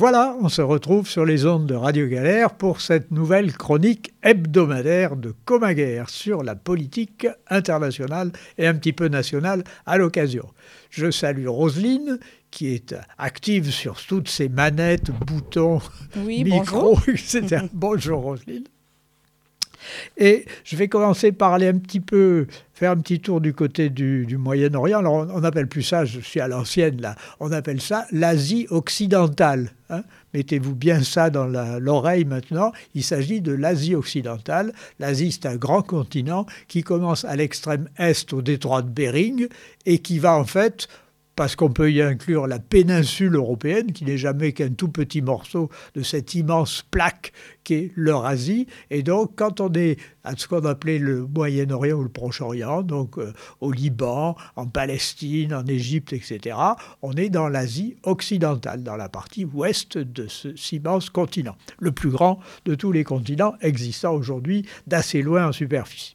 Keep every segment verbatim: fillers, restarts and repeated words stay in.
Voilà, on se retrouve sur les ondes de Radio Galère pour cette nouvelle chronique hebdomadaire de Comaguerre sur la politique internationale et un petit peu nationale à l'occasion. Je salue Roselyne, qui est active sur toutes ses manettes, boutons, oui, micros, et cetera. Bonjour Roselyne. Et je vais commencer par aller un petit peu, faire un petit tour du côté du, du Moyen-Orient. Alors on n'appelle plus ça, je suis à l'ancienne là, on appelle ça l'Asie occidentale. Hein. Mettez-vous bien ça dans la, l'oreille maintenant. Il s'agit de l'Asie occidentale. L'Asie, c'est un grand continent qui commence à l'extrême est au détroit de Bering et qui va en fait... parce qu'on peut y inclure la péninsule européenne, qui n'est jamais qu'un tout petit morceau de cette immense plaque qu'est l'Eurasie. Et donc, quand on est à ce qu'on appelait le Moyen-Orient ou le Proche-Orient, donc euh, au Liban, en Palestine, en Égypte, et cetera, on est dans l'Asie occidentale, dans la partie ouest de cet immense continent, le plus grand de tous les continents existants aujourd'hui, d'assez loin en superficie.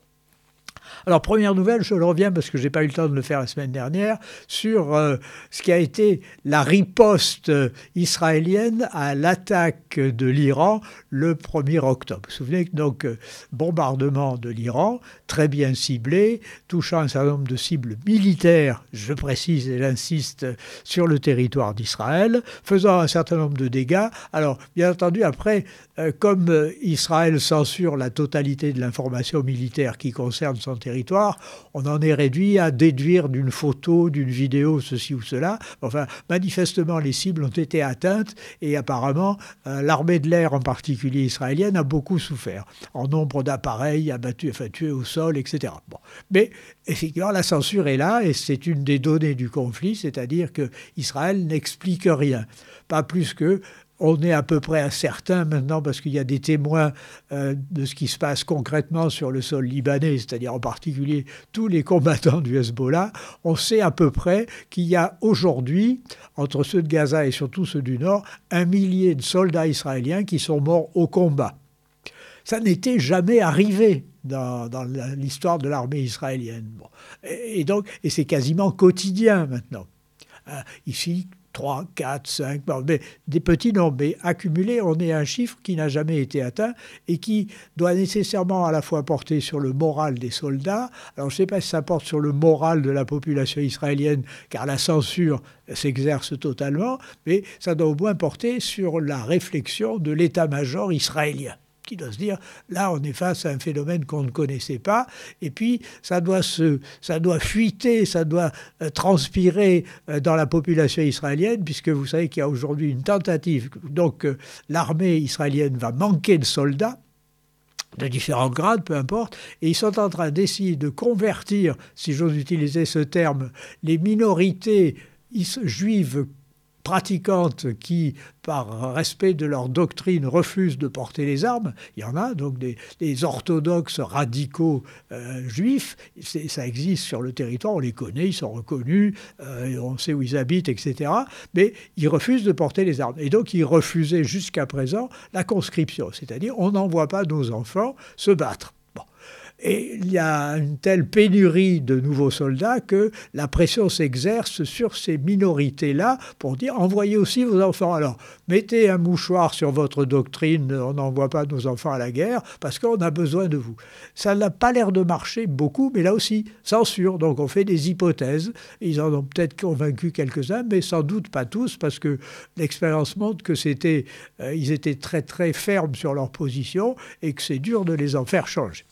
Alors, première nouvelle, je reviens parce que je n'ai pas eu le temps de le faire la semaine dernière, sur euh, ce qui a été la riposte israélienne à l'attaque de l'Iran le premier octobre. Vous vous souvenez que donc, euh, bombardement de l'Iran, très bien ciblé, touchant un certain nombre de cibles militaires, je précise et j'insiste, sur le territoire d'Israël, faisant un certain nombre de dégâts. Alors, bien entendu, après, euh, comme euh, Israël censure la totalité de l'information militaire qui concerne son territoire, on en est réduit à déduire d'une photo, d'une vidéo, ceci ou cela. Enfin, manifestement, les cibles ont été atteintes et apparemment, euh, l'armée de l'air, en particulier israélienne, a beaucoup souffert. En nombre d'appareils abattus, enfin tués au sol, et cetera. Bon. Mais effectivement, la censure est là et c'est une des données du conflit, c'est-à-dire qu'Israël n'explique rien. Pas plus que on est à peu près incertain maintenant parce qu'il y a des témoins euh, de ce qui se passe concrètement sur le sol libanais, c'est-à-dire en particulier tous les combattants du Hezbollah. On sait à peu près qu'il y a aujourd'hui, entre ceux de Gaza et surtout ceux du Nord, un millier de soldats israéliens qui sont morts au combat. Ça n'était jamais arrivé dans, dans l'histoire de l'armée israélienne. Bon. Et, et donc, et c'est quasiment quotidien maintenant. Euh, ici, trois, quatre, cinq, mais des petits nombres. Mais accumulés, on est à un chiffre qui n'a jamais été atteint et qui doit nécessairement à la fois porter sur le moral des soldats. Alors je ne sais pas si ça porte sur le moral de la population israélienne, car la censure s'exerce totalement, mais ça doit au moins porter sur la réflexion de l'état-major israélien, qui doit se dire, là, on est face à un phénomène qu'on ne connaissait pas, et puis ça doit, se, ça doit fuiter, ça doit euh, transpirer euh, dans la population israélienne, puisque vous savez qu'il y a aujourd'hui une tentative. Donc, euh, l'armée israélienne va manquer de soldats, de différents grades, peu importe, et ils sont en train d'essayer de convertir, si j'ose utiliser ce terme, les minorités juives pratiquantes qui, par respect de leur doctrine, refusent de porter les armes. Il y en a, donc des, des orthodoxes radicaux euh, juifs, c'est, ça existe sur le territoire, on les connaît, ils sont reconnus, euh, on sait où ils habitent, et cetera. Mais ils refusent de porter les armes. Et donc ils refusaient jusqu'à présent la conscription, c'est-à-dire on n'envoie pas nos enfants se battre. Et il y a une telle pénurie de nouveaux soldats que la pression s'exerce sur ces minorités-là pour dire « envoyez aussi vos enfants ». Alors, mettez un mouchoir sur votre doctrine, on n'envoie pas nos enfants à la guerre parce qu'on a besoin de vous. Ça n'a pas l'air de marcher beaucoup, mais là aussi, censure. Donc on fait des hypothèses. Ils en ont peut-être convaincu quelques-uns, mais sans doute pas tous, parce que l'expérience montre que c'était, euh, ils étaient très très fermes sur leur position et que c'est dur de les en faire changer.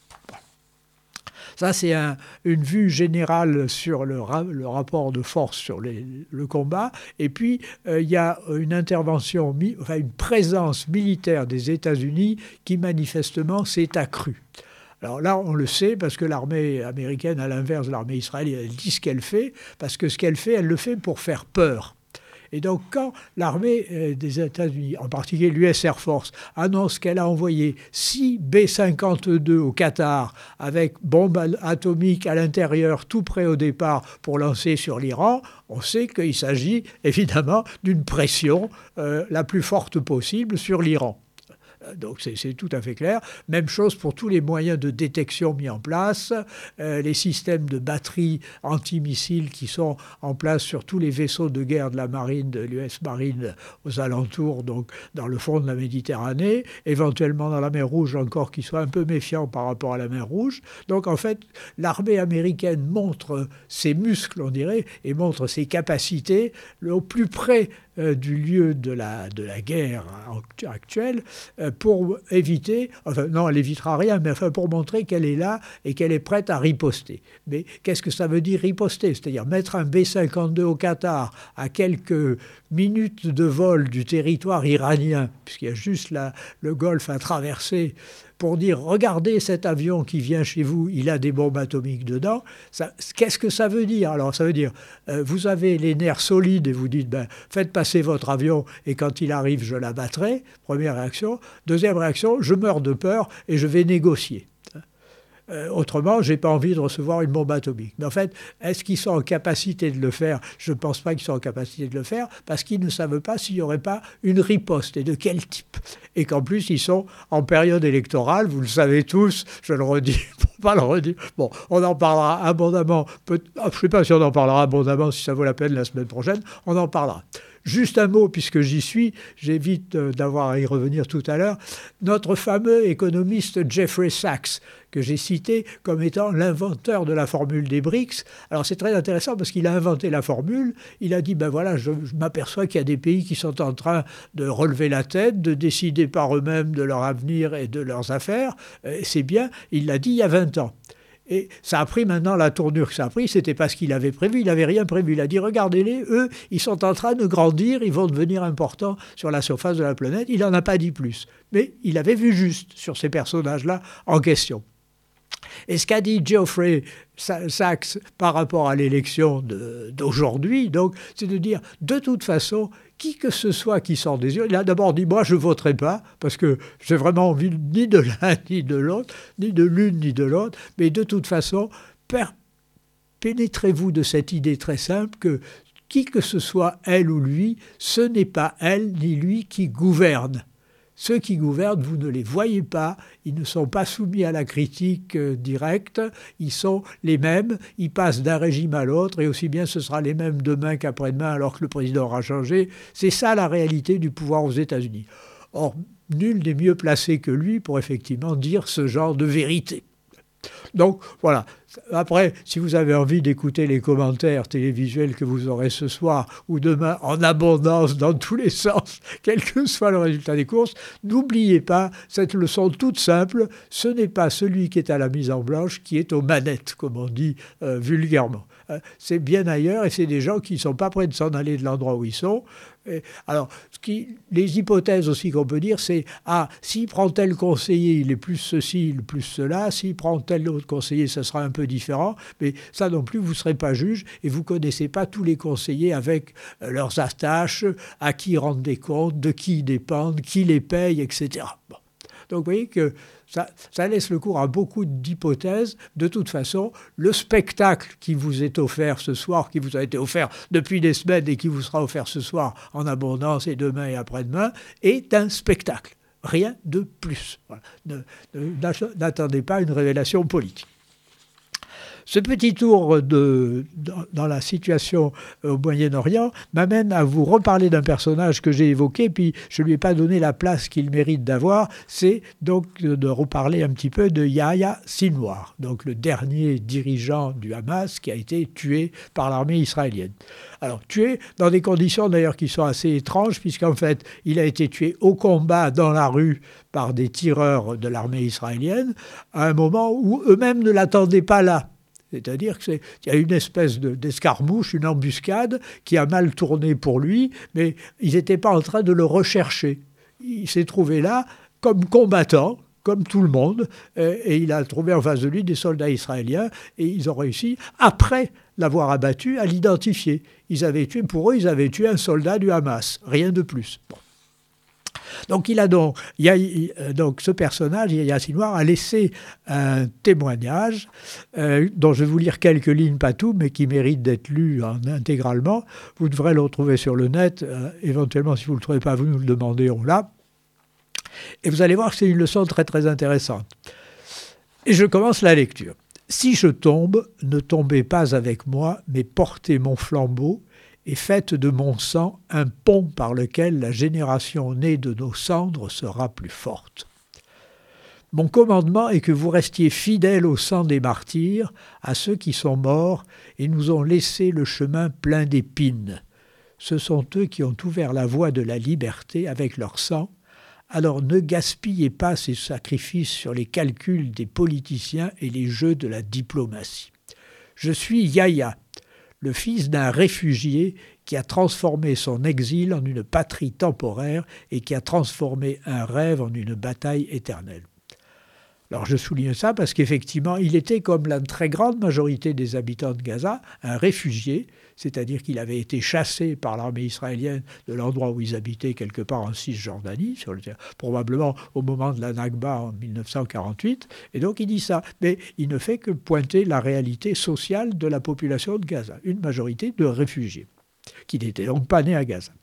Ça, c'est un, une vue générale sur le, ra- le rapport de force sur les, le combat. Et puis, euh, il y a une intervention, mi- enfin une présence militaire des États-Unis qui, manifestement, s'est accrue. Alors là, on le sait parce que l'armée américaine, à l'inverse de l'armée israélienne, elle dit ce qu'elle fait, parce que ce qu'elle fait, elle le fait pour faire peur. Et donc, quand l'armée des États-Unis, en particulier l'U S Air Force, annonce qu'elle a envoyé six B cinquante-deux au Qatar avec bombes atomiques à l'intérieur, tout prêt au départ pour lancer sur l'Iran, on sait qu'il s'agit évidemment d'une pression euh, la plus forte possible sur l'Iran. Donc c'est tout à fait clair. Même chose pour tous les moyens de détection mis en place, euh, les systèmes de batteries antimissiles qui sont en place sur tous les vaisseaux de guerre de la marine, de l'U S Marine aux alentours, donc dans le fond de la Méditerranée, éventuellement dans la mer Rouge encore, qui soit un peu méfiant par rapport à la mer Rouge. Donc en fait, l'armée américaine montre ses muscles, on dirait, et montre ses capacités au plus près euh, du lieu de la, de la guerre actuelle euh, pour éviter, enfin non, elle évitera rien, mais enfin pour montrer qu'elle est là et qu'elle est prête à riposter. Mais qu'est-ce que ça veut dire riposter? C'est-à-dire mettre un B cinquante-deux au Qatar à quelques minutes de vol du territoire iranien, puisqu'il y a juste la, le Golfe à traverser, pour dire « Regardez cet avion qui vient chez vous, il a des bombes atomiques dedans », qu'est-ce que ça veut dire? Alors ça veut dire, euh, vous avez les nerfs solides et vous dites ben, « Faites passer votre avion et quand il arrive, je l'abattrai ». Première réaction. Deuxième réaction, je meurs de peur et je vais négocier. Euh, autrement, je n'ai pas envie de recevoir une bombe atomique. Mais en fait, est-ce qu'ils sont en capacité de le faire? Je ne pense pas qu'ils sont en capacité de le faire parce qu'ils ne savent pas s'il n'y aurait pas une riposte et de quel type. Et qu'en plus, ils sont en période électorale, vous le savez tous, je le redis pour ne pas le redire. Bon, on en parlera abondamment. Peut- je ne sais pas si on en parlera abondamment, si ça vaut la peine la semaine prochaine, on en parlera. Juste un mot, puisque j'y suis, j'évite d'avoir à y revenir tout à l'heure. Notre fameux économiste Jeffrey Sachs, que j'ai cité comme étant l'inventeur de la formule des BRICS. Alors c'est très intéressant parce qu'il a inventé la formule. Il a dit, ben voilà, je, je m'aperçois qu'il y a des pays qui sont en train de relever la tête, de décider par eux-mêmes de leur avenir et de leurs affaires. Et c'est bien, il l'a dit il y a vingt ans. Et ça a pris maintenant la tournure que ça a pris, c'était pas ce qu'il avait prévu, il n'avait rien prévu. Il a dit, regardez-les, eux, ils sont en train de grandir, ils vont devenir importants sur la surface de la planète. Il n'en a pas dit plus. Mais il avait vu juste sur ces personnages-là en question. Et ce qu'a dit Geoffrey Sachs par rapport à l'élection d'aujourd'hui, donc, c'est de dire, de toute façon, qui que ce soit qui sort des urnes, il a d'abord dit, moi je ne voterai pas, parce que j'ai vraiment envie ni de l'un ni de l'autre, ni de l'une ni de l'autre, mais de toute façon, pénétrez-vous de cette idée très simple que qui que ce soit, elle ou lui, ce n'est pas elle ni lui qui gouverne. Ceux qui gouvernent, vous ne les voyez pas, ils ne sont pas soumis à la critique euh, directe, ils sont les mêmes, ils passent d'un régime à l'autre, et aussi bien ce sera les mêmes demain qu'après-demain alors que le président aura changé. C'est ça la réalité du pouvoir aux États-Unis. Or, nul n'est mieux placé que lui pour effectivement dire ce genre de vérité. Donc voilà, après, si vous avez envie d'écouter les commentaires télévisuels que vous aurez ce soir ou demain en abondance dans tous les sens, quel que soit le résultat des courses, n'oubliez pas cette leçon toute simple, ce n'est pas celui qui est à la mise en blanche qui est aux manettes, comme on dit euh, vulgairement. Euh, c'est bien ailleurs et c'est des gens qui ne sont pas prêts de s'en aller de l'endroit où ils sont. Et alors, ce qui, les hypothèses aussi qu'on peut dire, c'est « Ah, s'il prend tel conseiller, il est plus ceci, il est plus cela. S'il prend tel autre conseiller, ça sera un peu différent. » Mais ça non plus, vous ne serez pas juge et vous ne connaissez pas tous les conseillers avec euh, leurs attaches, à qui ils rendent des comptes, de qui ils dépendent, qui les paye, et cetera. Bon. Donc vous voyez que ça, ça laisse le cours à beaucoup d'hypothèses. De toute façon, le spectacle qui vous est offert ce soir, qui vous a été offert depuis des semaines et qui vous sera offert ce soir en abondance et demain et après-demain, est un spectacle. Rien de plus. Voilà. Ne, ne, n'attendez pas une révélation politique. Ce petit tour de, dans, dans la situation au Moyen-Orient m'amène à vous reparler d'un personnage que j'ai évoqué, puis je ne lui ai pas donné la place qu'il mérite d'avoir, c'est donc de reparler un petit peu de Yahya Sinwar, donc le dernier dirigeant du Hamas qui a été tué par l'armée israélienne. Alors, tué dans des conditions d'ailleurs qui sont assez étranges, puisqu'en fait, il a été tué au combat dans la rue par des tireurs de l'armée israélienne, à un moment où eux-mêmes ne l'attendaient pas là. C'est-à-dire qu'il y a une espèce de, d'escarmouche, une embuscade qui a mal tourné pour lui, mais ils n'étaient pas en train de le rechercher. Il s'est trouvé là comme combattant, comme tout le monde, et il a trouvé en face de lui des soldats israéliens, et ils ont réussi, après l'avoir abattu, à l'identifier. Ils avaient tué, pour eux, ils avaient tué un soldat du Hamas, rien de plus. Bon. Donc, il a donc, il y a, donc ce personnage, Yahya Sinwar, a laissé un témoignage euh, dont je vais vous lire quelques lignes, pas tout, mais qui mérite d'être lu en, intégralement. Vous devrez le retrouver sur le net. Euh, éventuellement, si vous ne le trouvez pas, vous nous le demandez, on l'a. Et vous allez voir que c'est une leçon très très intéressante. Et je commence la lecture. « Si je tombe, ne tombez pas avec moi, mais portez mon flambeau et faites de mon sang un pont par lequel la génération née de nos cendres sera plus forte. Mon commandement est que vous restiez fidèles au sang des martyrs, à ceux qui sont morts et nous ont laissé le chemin plein d'épines. Ce sont eux qui ont ouvert la voie de la liberté avec leur sang. Alors ne gaspillez pas ces sacrifices sur les calculs des politiciens et les jeux de la diplomatie. Je suis Yahya, le fils d'un réfugié qui a transformé son exil en une patrie temporaire et qui a transformé un rêve en une bataille éternelle. » Alors je souligne ça parce qu'effectivement, il était comme la très grande majorité des habitants de Gaza, un réfugié, c'est-à-dire qu'il avait été chassé par l'armée israélienne de l'endroit où ils habitaient, quelque part en Cisjordanie, sur le, probablement au moment de la Nakba en mille neuf cent quarante-huit, et donc il dit ça. Mais il ne fait que pointer la réalité sociale de la population de Gaza, une majorité de réfugiés, qui n'étaient donc pas nés à Gaza.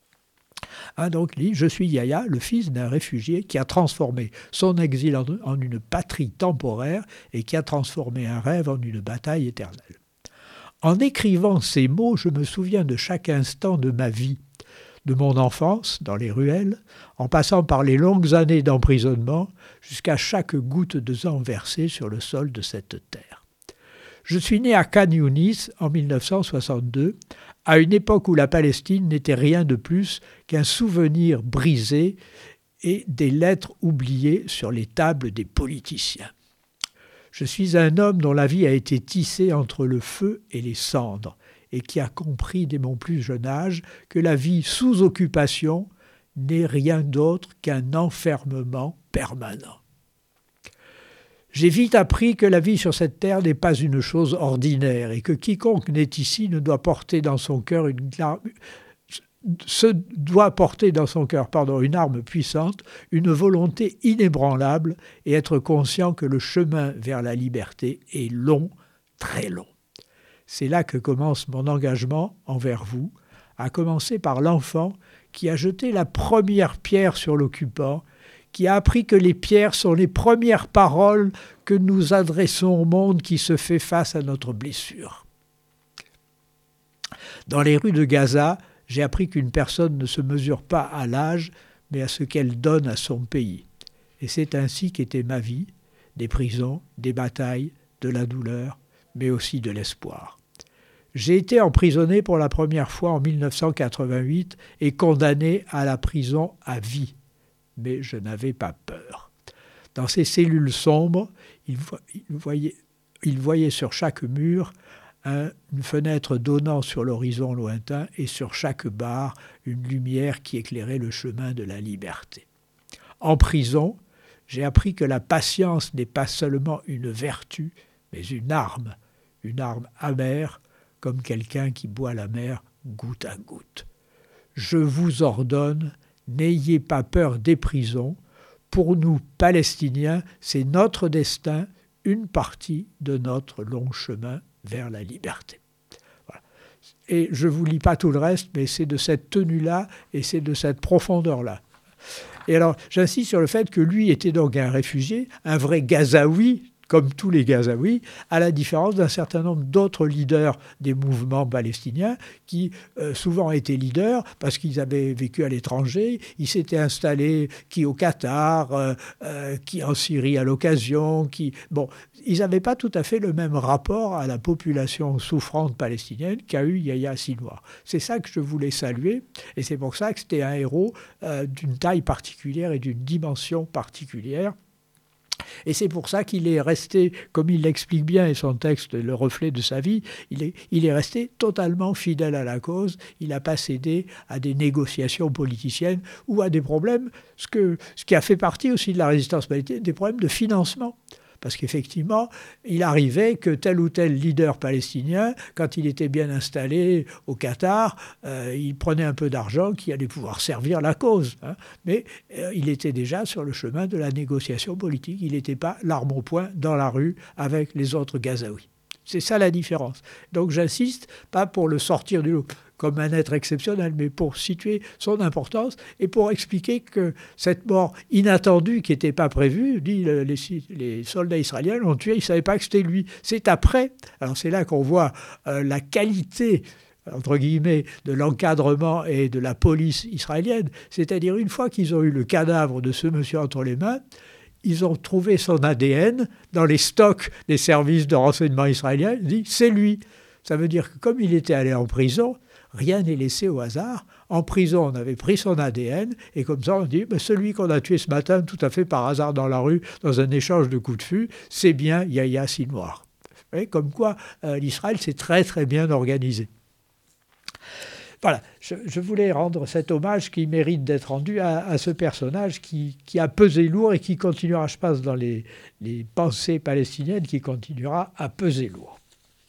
Hein, donc il dit « Je suis Yahya, le fils d'un réfugié qui a transformé son exil en, en une patrie temporaire et qui a transformé un rêve en une bataille éternelle. En écrivant ces mots, je me souviens de chaque instant de ma vie, de mon enfance dans les ruelles, en passant par les longues années d'emprisonnement, jusqu'à chaque goutte de sang versée sur le sol de cette terre. Je suis né à Khan Younis en mille neuf cent soixante-deux, à une époque où la Palestine n'était rien de plus qu'un souvenir brisé et des lettres oubliées sur les tables des politiciens. Je suis un homme dont la vie a été tissée entre le feu et les cendres et qui a compris dès mon plus jeune âge que la vie sous occupation n'est rien d'autre qu'un enfermement permanent. J'ai vite appris que la vie sur cette terre n'est pas une chose ordinaire et que quiconque naît ici ne doit porter dans son cœur une arme, se doit porter dans son cœur, pardon, une arme puissante, une volonté inébranlable et être conscient que le chemin vers la liberté est long, très long. C'est là que commence mon engagement envers vous, à commencer par l'enfant qui a jeté la première pierre sur l'occupant, qui a appris que les pierres sont les premières paroles que nous adressons au monde qui se fait face à notre blessure. Dans les rues de Gaza, j'ai appris qu'une personne ne se mesure pas à l'âge, mais à ce qu'elle donne à son pays. Et c'est ainsi qu'était ma vie, des prisons, des batailles, de la douleur, mais aussi de l'espoir. J'ai été emprisonné pour la première fois en mille neuf cent quatre-vingt-huit et condamné à la prison à vie. Mais je n'avais pas peur. Dans ces cellules sombres, il voyait, il voyait sur chaque mur un, une fenêtre donnant sur l'horizon lointain et sur chaque barre une lumière qui éclairait le chemin de la liberté. En prison, j'ai appris que la patience n'est pas seulement une vertu, mais une arme, une arme amère, comme quelqu'un qui boit la mer goutte à goutte. Je vous ordonne, n'ayez pas peur des prisons. Pour nous, Palestiniens, c'est notre destin, une partie de notre long chemin vers la liberté. Voilà. Et je ne vous lis pas tout le reste, mais c'est de cette tenue-là et c'est de cette profondeur-là. Et alors, j'insiste sur le fait que lui était donc un réfugié, un vrai Gazaoui, comme tous les Gazaouis, à la différence d'un certain nombre d'autres leaders des mouvements palestiniens qui euh, souvent étaient leaders parce qu'ils avaient vécu à l'étranger, ils s'étaient installés qui au Qatar, euh, euh, qui en Syrie à l'occasion, qui bon, ils n'avaient pas tout à fait le même rapport à la population souffrante palestinienne qu'a eu Yahya Sinwar. C'est ça que je voulais saluer et c'est pour ça que c'était un héros euh, d'une taille particulière et d'une dimension particulière. Et c'est pour ça qu'il est resté, comme il l'explique bien, et son texte est le reflet de sa vie, il est, il est resté totalement fidèle à la cause. Il n'a pas cédé à des négociations politiciennes ou à des problèmes, ce, que, ce qui a fait partie aussi de la résistance palestinienne, des problèmes de financement. Parce qu'effectivement, il arrivait que tel ou tel leader palestinien, quand il était bien installé au Qatar, euh, il prenait un peu d'argent qui allait pouvoir servir la cause. Hein. Mais euh, il était déjà sur le chemin de la négociation politique. Il n'était pas l'arme au poing dans la rue avec les autres Gazaouis. C'est ça la différence. Donc j'insiste, pas pour le sortir du lot comme un être exceptionnel, mais pour situer son importance et pour expliquer que cette mort inattendue qui n'était pas prévue, dit les, les soldats israéliens l'ont tué, ils ne savaient pas que c'était lui. C'est après, alors c'est là qu'on voit euh, la qualité entre guillemets, de l'encadrement et de la police israélienne. C'est-à-dire, une fois qu'ils ont eu le cadavre de ce monsieur entre les mains, ils ont trouvé son A D N dans les stocks des services de renseignement israéliens. Ils disent, c'est lui. Ça veut dire que comme il était allé en prison, rien n'est laissé au hasard. En prison, on avait pris son A D N, et comme ça, on dit, ben, celui qu'on a tué ce matin, tout à fait par hasard dans la rue, dans un échange de coups de feu, c'est bien Yahya Sinwar. Et comme quoi, euh, l'Israël s'est très très bien organisé. Voilà, je, je voulais rendre cet hommage qui mérite d'être rendu à, à ce personnage qui, qui a pesé lourd et qui continuera, je pense, dans les, les pensées palestiniennes, qui continuera à peser lourd.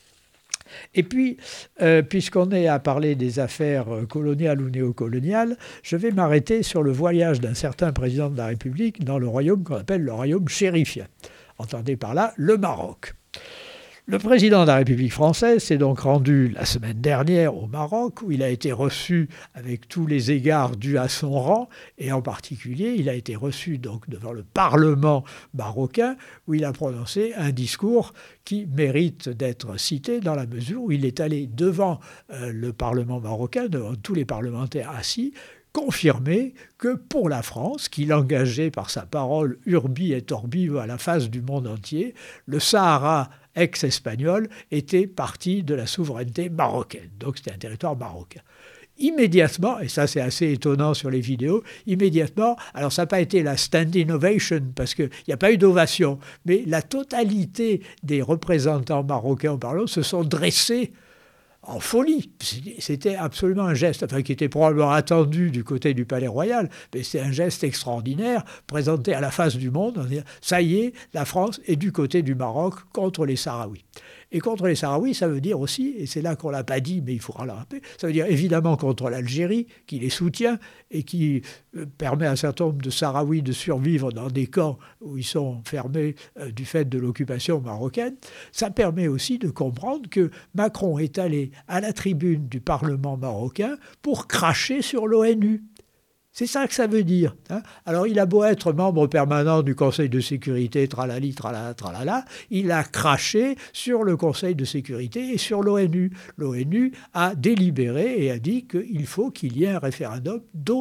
Et puis, euh, puisqu'on est à parler des affaires coloniales ou néocoloniales, je vais m'arrêter sur le voyage d'un certain président de la République dans le royaume qu'on appelle le royaume chérifien. Entendez par là le Maroc. Le président de la République française s'est donc rendu la semaine dernière au Maroc, où il a été reçu avec tous les égards dus à son rang, et en particulier, il a été reçu donc devant le Parlement marocain, où il a prononcé un discours qui mérite d'être cité dans la mesure où il est allé devant euh, le Parlement marocain, devant tous les parlementaires assis, confirmer que pour la France, qu'il engageait par sa parole urbi et orbi à la face du monde entier, le Sahara ex-espagnol était partie de la souveraineté marocaine. Donc c'était un territoire marocain. Immédiatement, et ça c'est assez étonnant sur les vidéos, immédiatement, alors ça n'a pas été la standing ovation, parce qu'il n'y a pas eu d'ovation, mais la totalité des représentants marocains au Parlement se sont dressés en folie. C'était absolument un geste, enfin, qui était probablement attendu du côté du Palais Royal, mais c'est un geste extraordinaire, présenté à la face du monde, en disant, ça y est, la France est du côté du Maroc contre les Sahraouis. Et contre les Sahraouis, ça veut dire aussi, et c'est là qu'on ne l'a pas dit, mais il faudra le rappeler, ça veut dire évidemment contre l'Algérie, qui les soutient et qui permet à un certain nombre de Sahraouis de survivre dans des camps où ils sont fermés euh, du fait de l'occupation marocaine. Ça permet aussi de comprendre que Macron est allé à la tribune du Parlement marocain pour cracher sur l'ONU. C'est ça que ça veut dire. Hein. Alors, il a beau être membre permanent du Conseil de sécurité, tralali, tralala, tralala, il a craché sur le Conseil de sécurité et sur l'ONU. L'ONU a délibéré et a dit qu'il faut qu'il y ait un référendum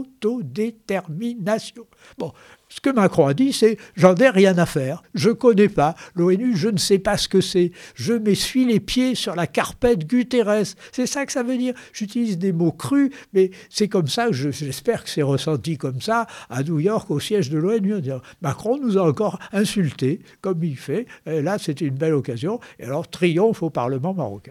d'autodétermination. Bon, ce que Macron a dit, c'est « j'en ai rien à faire, je ne connais pas l'ONU, je ne sais pas ce que c'est, je m'essuie les pieds sur la carpette Guterres ». C'est ça que ça veut dire. J'utilise des mots crus, mais c'est comme ça, je, j'espère que c'est ressenti comme ça à New York, au siège de l'ONU. Macron nous a encore insultés, comme il fait. Et là, c'était une belle occasion. Et alors, triomphe au Parlement marocain.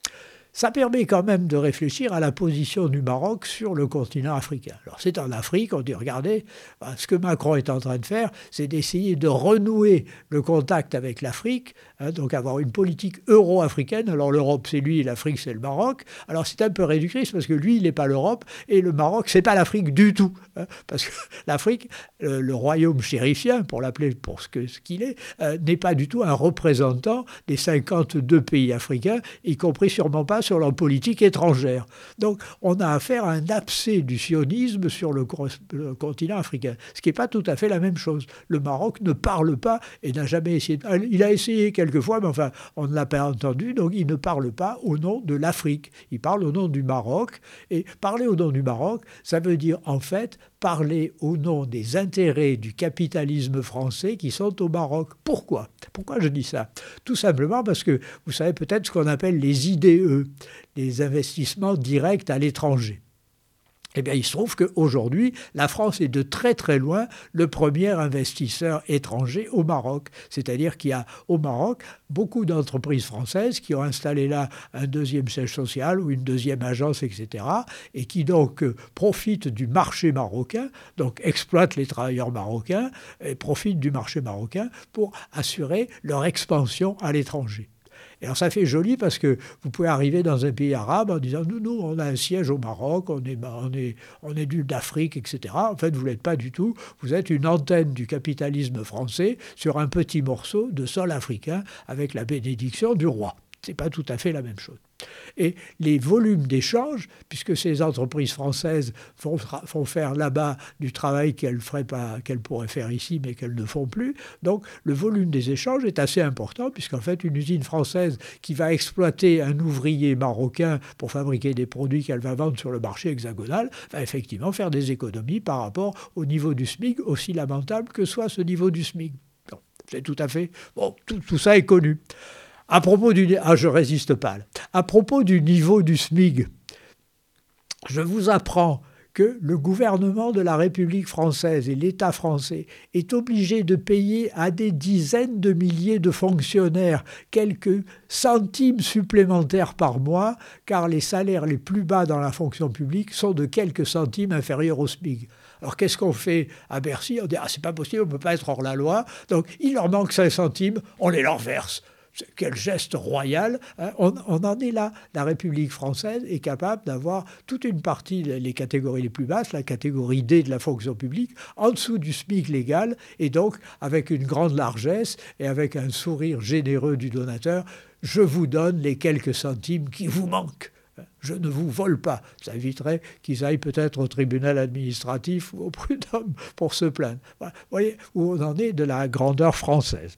Ça permet quand même de réfléchir à la position du Maroc sur le continent africain. Alors c'est en Afrique, on dit, regardez, ce que Macron est en train de faire, c'est d'essayer de renouer le contact avec l'Afrique, hein, donc avoir une politique euro-africaine. Alors l'Europe, c'est lui, et l'Afrique, c'est le Maroc. Alors c'est un peu réductrice, parce que lui, il n'est pas l'Europe, et le Maroc, c'est pas l'Afrique du tout. Hein, parce que l'Afrique, le, le royaume chérifien, pour l'appeler pour ce, que, ce qu'il est, euh, n'est pas du tout un représentant des cinquante-deux pays africains, y compris sûrement pas sur leur politique étrangère. Donc, on a affaire à un abcès du sionisme sur le, le continent africain, ce qui n'est pas tout à fait la même chose. Le Maroc ne parle pas et n'a jamais essayé. De... Il a essayé quelquefois, mais enfin, on ne l'a pas entendu, donc il ne parle pas au nom de l'Afrique. Il parle au nom du Maroc, et parler au nom du Maroc, ça veut dire, en fait, parler au nom des intérêts du capitalisme français qui sont au Maroc. Pourquoi ? Pourquoi je dis ça ? Tout simplement parce que vous savez peut-être ce qu'on appelle les I D E, les investissements directs à l'étranger. Eh bien, il se trouve qu'aujourd'hui, la France est de très très loin le premier investisseur étranger au Maroc. C'est-à-dire qu'il y a au Maroc beaucoup d'entreprises françaises qui ont installé là un deuxième siège social ou une deuxième agence, et cetera, et qui donc euh, profitent du marché marocain, donc exploitent les travailleurs marocains et profitent du marché marocain pour assurer leur expansion à l'étranger. Et alors ça fait joli parce que vous pouvez arriver dans un pays arabe en disant « nous, nous, on a un siège au Maroc, on est, on est, on est d'Afrique, et cetera » En fait, vous ne l'êtes pas du tout. Vous êtes une antenne du capitalisme français sur un petit morceau de sol africain avec la bénédiction du roi. Ce n'est pas tout à fait la même chose. Et les volumes d'échanges, puisque ces entreprises françaises font, font faire là-bas du travail qu'elles feraient pas, qu'elles pourraient faire ici, mais qu'elles ne font plus, donc le volume des échanges est assez important, puisqu'en fait, une usine française qui va exploiter un ouvrier marocain pour fabriquer des produits qu'elle va vendre sur le marché hexagonal, va effectivement faire des économies par rapport au niveau du SMIC, aussi lamentable que soit ce niveau du SMIC. Donc, c'est tout à fait... Bon, tout, tout ça est connu. À propos du... Ah, je résiste pas. Là. À propos du niveau du SMIC, je vous apprends que le gouvernement de la République française et l'État français est obligé de payer à des dizaines de milliers de fonctionnaires quelques centimes supplémentaires par mois, car les salaires les plus bas dans la fonction publique sont de quelques centimes inférieurs au SMIC. Alors qu'est-ce qu'on fait à Bercy? On dit « Ah, c'est pas possible, on ne peut pas être hors la loi. » Donc il leur manque cinq centimes, on les leur verse. Quel geste royal, hein. on, on en est là. La République française est capable d'avoir toute une partie, les catégories les plus basses, la catégorie D de la fonction publique, en dessous du SMIC légal, et donc avec une grande largesse et avec un sourire généreux du donateur, je vous donne les quelques centimes qui vous manquent. Je ne vous vole pas. Ça éviterait qu'ils aillent peut-être au tribunal administratif ou au prud'homme pour se plaindre. Voilà. Vous voyez où on en est de la grandeur française.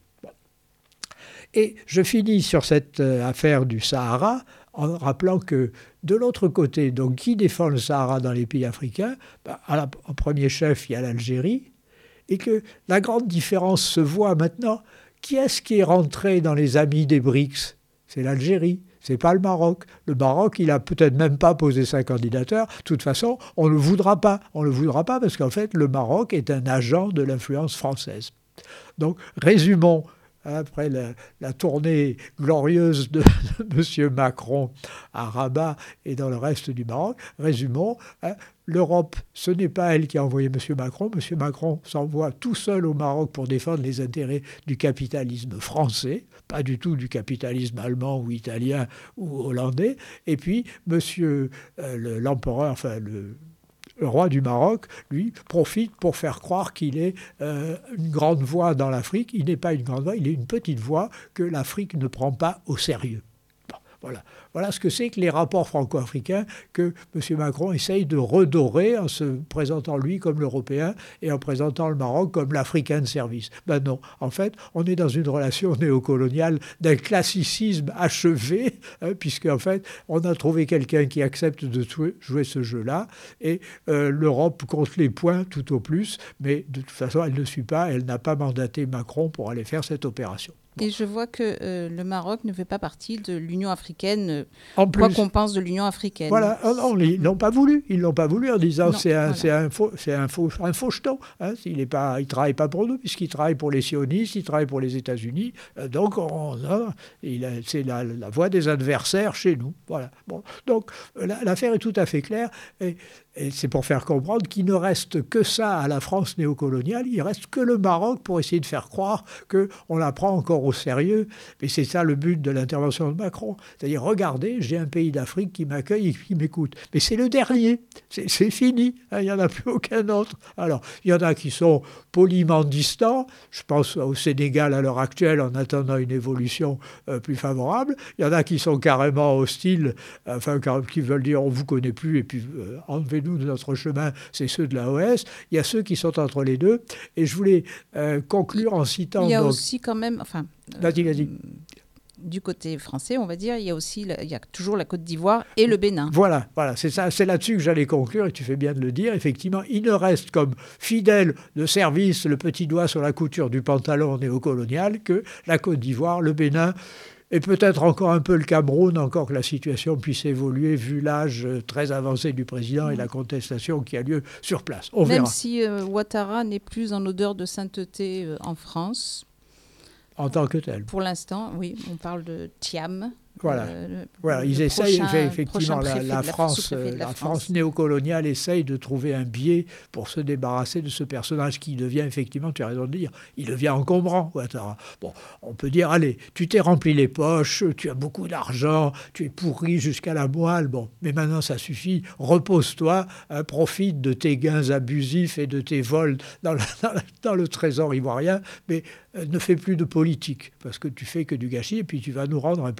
Et je finis sur cette affaire du Sahara en rappelant que de l'autre côté, donc qui défend le Sahara dans les pays africains, ben, à la, en premier chef, il y a l'Algérie, et que la grande différence se voit maintenant. Qui est-ce qui est rentré dans les amis des BRICS? C'est l'Algérie, c'est pas le Maroc. Le Maroc, il a peut-être même pas posé sa candidature. De toute façon, on ne le voudra pas. On ne le voudra pas parce qu'en fait, le Maroc est un agent de l'influence française. Donc, résumons. Après la, la tournée glorieuse de, de M. Macron à Rabat et dans le reste du Maroc, résumons, hein, l'Europe, ce n'est pas elle qui a envoyé M. Macron. M. Macron s'envoie tout seul au Maroc pour défendre les intérêts du capitalisme français, pas du tout du capitalisme allemand ou italien ou hollandais. Et puis, M. Euh, l'empereur, enfin le... Le roi du Maroc, lui, profite pour faire croire qu'il est euh, une grande voix dans l'Afrique. Il n'est pas une grande voix, il est une petite voix que l'Afrique ne prend pas au sérieux. Bon, voilà. Voilà ce que c'est que les rapports franco-africains que M. Macron essaye de redorer en se présentant lui comme l'Européen et en présentant le Maroc comme l'Africain de service. Ben non, en fait, on est dans une relation néocoloniale d'un classicisme achevé, hein, puisque en fait, on a trouvé quelqu'un qui accepte de jouer ce jeu-là, et euh, l'Europe compte les points tout au plus, mais de toute façon, elle ne suit pas, elle n'a pas mandaté Macron pour aller faire cette opération. Et je vois que euh, le Maroc ne fait pas partie de l'Union africaine, en plus, quoi qu'on pense de l'Union africaine. Voilà, oh non, ils l'ont pas voulu. Ils l'ont pas voulu en disant non, c'est un, voilà. c'est un faux, c'est un faux, un faux jeton. Hein, il est pas, il travaille pas pour nous puisqu'il travaille pour les sionistes, il travaille pour les États-Unis. Euh, donc, on, on, il a, c'est la, la voix des adversaires chez nous. Voilà. Bon, donc la, l'affaire est tout à fait claire. Et, Et c'est pour faire comprendre qu'il ne reste que ça à la France néocoloniale, il ne reste que le Maroc pour essayer de faire croire qu'on la prend encore au sérieux. Mais c'est ça le but de l'intervention de Macron. C'est-à-dire, regardez, j'ai un pays d'Afrique qui m'accueille et qui m'écoute. Mais c'est le dernier, c'est, c'est fini, hein, il n'y en a plus aucun autre. Alors, il y en a qui sont poliment distants, je pense au Sénégal à l'heure actuelle en attendant une évolution euh, plus favorable. Il y en a qui sont carrément hostiles, enfin, qui veulent dire on ne vous connaît plus et puis euh, enlevez-nous de notre chemin, c'est ceux de l'A O S. Il y a ceux qui sont entre les deux. Et je voulais euh, conclure en citant... Il y a donc... aussi quand même... Enfin, vas-y, vas-y. Euh, du côté français, on va dire, il y a aussi, il y a toujours la Côte d'Ivoire et le Bénin. Voilà, voilà, c'est ça, c'est là-dessus que j'allais conclure, et tu fais bien de le dire. Effectivement, il ne reste comme fidèle de service, le petit doigt sur la couture du pantalon néocolonial, que la Côte d'Ivoire, le Bénin, et peut-être encore un peu le Cameroun, encore que la situation puisse évoluer, vu l'âge très avancé du président et la contestation qui a lieu sur place. On Même verra. si euh, Ouattara n'est plus en odeur de sainteté euh, en France. En tant que tel. Pour l'instant, oui, on parle de Thiam. Voilà, euh, voilà. ils essayent, effectivement, la, la, France, la, la France, France néocoloniale essaye de trouver un biais pour se débarrasser de ce personnage qui devient, effectivement, tu as raison de dire, il devient encombrant, Ouattara. Bon, on peut dire, allez, tu t'es rempli les poches, tu as beaucoup d'argent, tu es pourri jusqu'à la moelle, bon, mais maintenant ça suffit, repose-toi, hein, profite de tes gains abusifs et de tes vols dans, la, dans, la, dans le trésor ivoirien, mais euh, ne fais plus de politique, parce que tu fais que du gâchis et puis tu vas nous rendre impopulaires.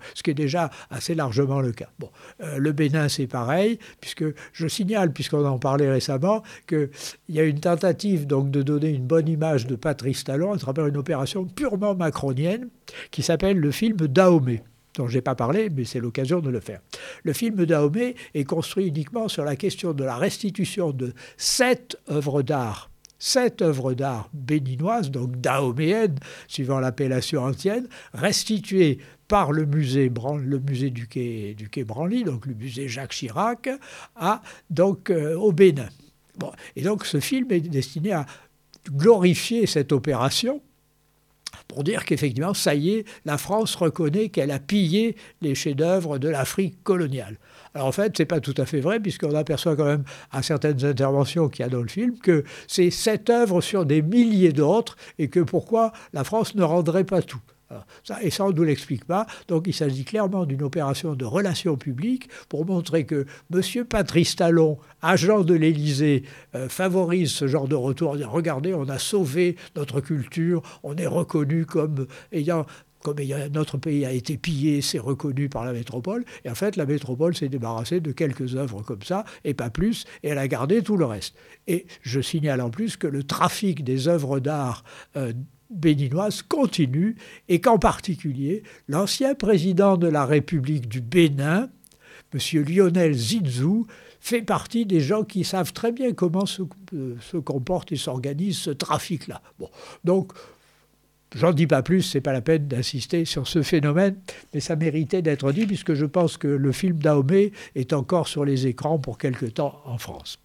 ce qui est déjà assez largement le cas. Bon, euh, le Bénin, c'est pareil, puisque je signale, puisqu'on en parlait récemment, qu'il y a une tentative donc, de donner une bonne image de Patrice Talon à travers une opération purement macronienne qui s'appelle le film Dahomey, dont je n'ai pas parlé, mais c'est l'occasion de le faire. Le film Dahomey est construit uniquement sur la question de la restitution de sept œuvres d'art, sept œuvres d'art béninoises, donc dahoméennes, suivant l'appellation ancienne, restituées par le musée, le musée du quai, du quai Branly, donc le musée Jacques Chirac, à, donc, euh, au Bénin. Bon, et donc ce film est destiné à glorifier cette opération, pour dire qu'effectivement, ça y est, la France reconnaît qu'elle a pillé les chefs-d'œuvre de l'Afrique coloniale. Alors en fait, ce n'est pas tout à fait vrai, puisqu'on aperçoit quand même à certaines interventions qu'il y a dans le film que c'est cette œuvre sur des milliers d'autres, et que pourquoi la France ne rendrait pas tout. Alors, ça, et ça, on ne nous l'explique pas. Donc il s'agit clairement d'une opération de relations publiques pour montrer que M. Patrice Talon, agent de l'Élysée, euh, favorise ce genre de retour. Regardez, on a sauvé notre culture, on est reconnu comme ayant... Comme notre pays a été pillé, c'est reconnu par la métropole. Et en fait, la métropole s'est débarrassée de quelques œuvres comme ça, et pas plus, et elle a gardé tout le reste. Et je signale en plus que le trafic des œuvres d'art euh, béninoises continue, et qu'en particulier, l'ancien président de la République du Bénin, M. Lionel Zinsou, fait partie des gens qui savent très bien comment se, euh, se comporte et s'organise ce trafic-là. Bon, donc... J'en dis pas plus, c'est pas la peine d'insister sur ce phénomène, mais ça méritait d'être dit puisque je pense que le film Dahomey est encore sur les écrans pour quelque temps en France.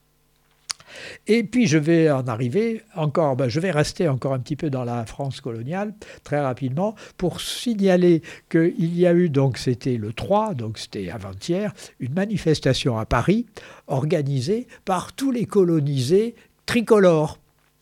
Et puis je vais en arriver encore, ben je vais rester encore un petit peu dans la France coloniale, très rapidement, pour signaler qu'il y a eu, donc c'était le trois, donc c'était avant-hier, une manifestation à Paris organisée par tous les colonisés tricolores,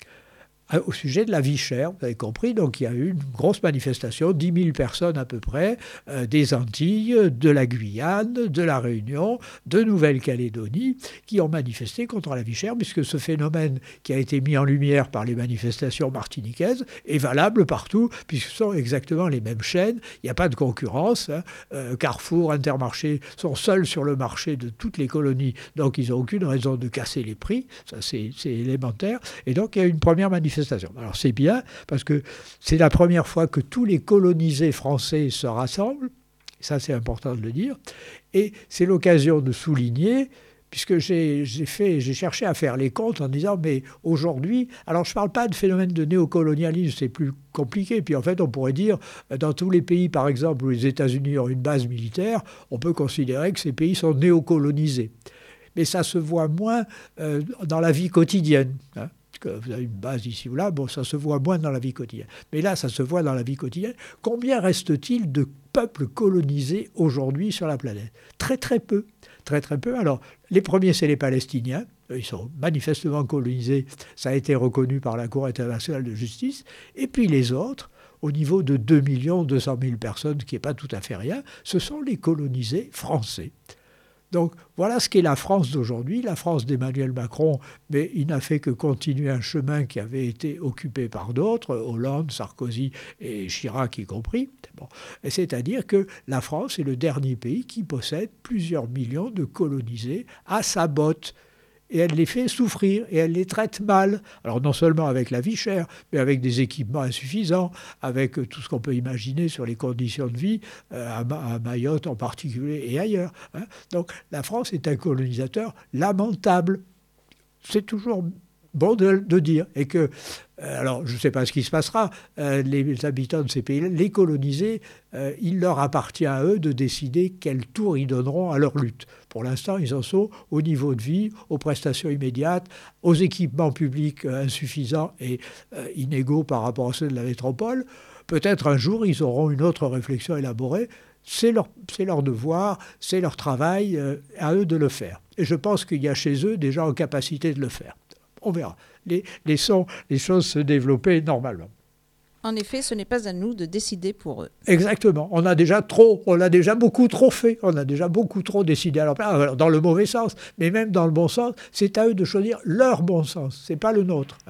au sujet de la vie chère, vous avez compris, donc il y a eu une grosse manifestation, dix mille personnes à peu près, euh, des Antilles, de la Guyane, de la Réunion, de Nouvelle-Calédonie, qui ont manifesté contre la vie chère, puisque ce phénomène qui a été mis en lumière par les manifestations martiniquaises est valable partout, puisque ce sont exactement les mêmes chaînes, il n'y a pas de concurrence, hein. euh, Carrefour, Intermarché sont seuls sur le marché de toutes les colonies, donc ils n'ont aucune raison de casser les prix, ça c'est, c'est élémentaire, et donc il y a une première manifestation. Alors c'est bien, parce que c'est la première fois que tous les colonisés français se rassemblent, ça c'est important de le dire, et c'est l'occasion de souligner, puisque j'ai, j'ai, fait, j'ai cherché à faire les comptes en disant, mais aujourd'hui, alors je ne parle pas de phénomène de néocolonialisme, c'est plus compliqué, puis en fait on pourrait dire, dans tous les pays par exemple où les États-Unis ont une base militaire, on peut considérer que ces pays sont néocolonisés. Mais ça se voit moins euh, dans la vie quotidienne, hein. Que vous avez une base ici ou là, bon, ça se voit moins dans la vie quotidienne. Mais là, ça se voit dans la vie quotidienne. Combien reste-t-il de peuples colonisés aujourd'hui sur la planète ? Très, très peu. Très, très peu. Alors, les premiers, c'est les Palestiniens. Ils sont manifestement colonisés. Ça a été reconnu par la Cour internationale de justice. Et puis les autres, au niveau de deux millions deux cent mille personnes, ce qui n'est pas tout à fait rien, ce sont les colonisés français. Donc voilà ce qu'est la France d'aujourd'hui, la France d'Emmanuel Macron, mais il n'a fait que continuer un chemin qui avait été occupé par d'autres, Hollande, Sarkozy et Chirac y compris. Bon. Et c'est-à-dire que la France est le dernier pays qui possède plusieurs millions de colonisés à sa botte. Et elle les fait souffrir, et elle les traite mal. Alors non seulement avec la vie chère, mais avec des équipements insuffisants, avec tout ce qu'on peut imaginer sur les conditions de vie, euh, à, Ma- à Mayotte en particulier et ailleurs. Hein. Donc la France est un colonisateur lamentable. C'est toujours bon de, de dire. Et que, euh, alors je ne sais pas ce qui se passera, euh, les habitants de ces pays, les colonisés, euh, il leur appartient à eux de décider quel tour ils donneront à leur lutte. Pour l'instant, ils en sont au niveau de vie, aux prestations immédiates, aux équipements publics euh, insuffisants et euh, inégaux par rapport à ceux de la métropole. Peut-être un jour, ils auront une autre réflexion élaborée. C'est leur, c'est leur devoir, c'est leur travail, euh, à eux de le faire. Et je pense qu'il y a chez eux des gens en capacité de le faire. On verra. Les, les, sons, les choses se développer normalement. En effet, ce n'est pas à nous de décider pour eux. Exactement. On a déjà trop, on a déjà beaucoup trop fait. On a déjà beaucoup trop décidé à leur place. Alors, dans le mauvais sens, mais même dans le bon sens, c'est à eux de choisir leur bon sens. C'est pas le nôtre. Hein.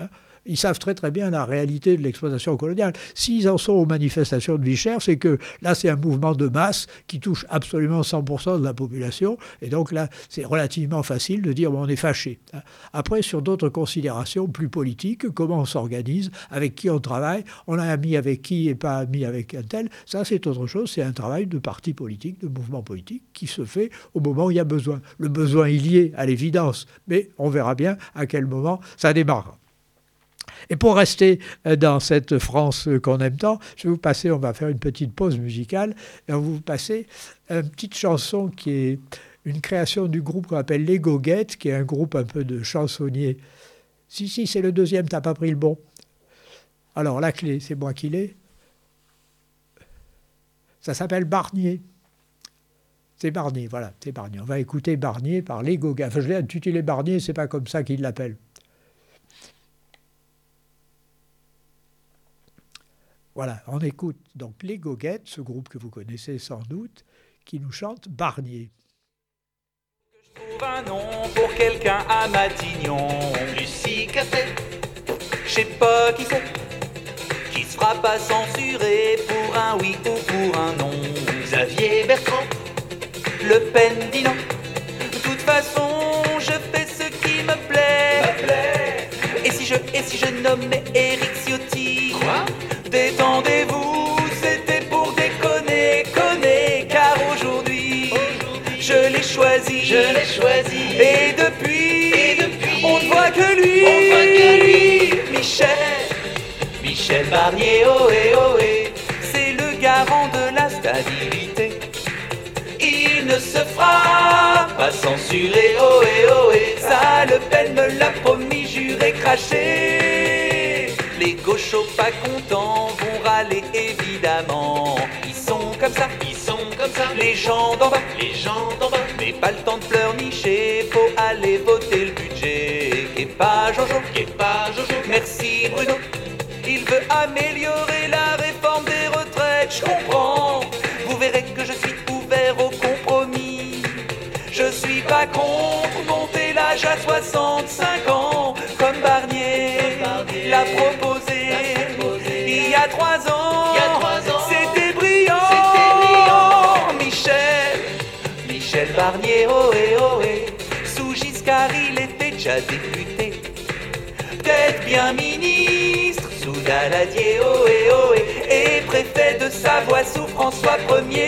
Ils savent très très bien la réalité de l'exploitation coloniale. S'ils en sont aux manifestations de Vichères, c'est que là, c'est un mouvement de masse qui touche absolument cent pour cent de la population. Et donc là, c'est relativement facile de dire bon, on est fâché. Après, sur d'autres considérations plus politiques, comment on s'organise, avec qui on travaille, on a ami avec qui et pas ami avec un tel, ça c'est autre chose. C'est un travail de parti politique, de mouvement politique qui se fait au moment où il y a besoin. Le besoin, il y est, à l'évidence, mais on verra bien à quel moment ça démarre. Et pour rester dans cette France qu'on aime tant, je vais vous passer, on va faire une petite pause musicale, et on va vous passer une petite chanson qui est une création du groupe qu'on appelle Les Goguettes, qui est un groupe un peu de chansonniers. Si, si, c'est le deuxième, t'as pas pris le bon. Alors, la clé, c'est moi qui l'ai. Ça s'appelle Barnier. C'est Barnier, voilà, c'est Barnier. On va écouter Barnier par Les Goguettes. Enfin, je l'ai intitulé Barnier, c'est pas comme ça qu'ils l'appellent. Voilà, on écoute donc Les Goguettes, ce groupe que vous connaissez sans doute, qui nous chante Barnier. Je trouve un nom pour quelqu'un à Matignon. Lucie Castet, je sais pas qui c'est, qui se fera pas censurer pour un oui ou pour un non. Xavier Bertrand, Le Pen dit non. De toute façon, je fais ce qui me plaît. Me plaît. Et si je, et si je nommais Éric Ciotti? Quoi? Détendez-vous, c'était pour déconner, conner, car aujourd'hui, aujourd'hui je l'ai choisi, je l'ai choisi, et depuis, et depuis on ne voit que lui, on voit que lui, Michel, Michel Barnier, ohé, ohé, c'est le garant de la stabilité, il ne se fera pas censurer, ohé, ohé, ça Le Pen me l'a promis, juré, craché. Les gauchos pas contents vont râler évidemment. Ils sont comme ça, ils sont comme ça. Les gens d'en bas, les gens d'en bas. Mais pas le temps de pleurnicher, faut aller voter le budget. Qu'est pas Jojo, qu'est pas Jojo. Merci Bruno. Il veut améliorer la réforme des retraites. Je comprends. Vous verrez que je suis ouvert au compromis. Je suis pas contre monter l'âge à soixante-cinq ans comme Barnier l'a proposé il y a trois ans. C'était brillant. Michel, Michel Barnier, ohé, ohé. Sous Giscard, il était déjà député. Peut-être bien ministre sous Daladier, ohé, ohé. Et préfet de Savoie sous François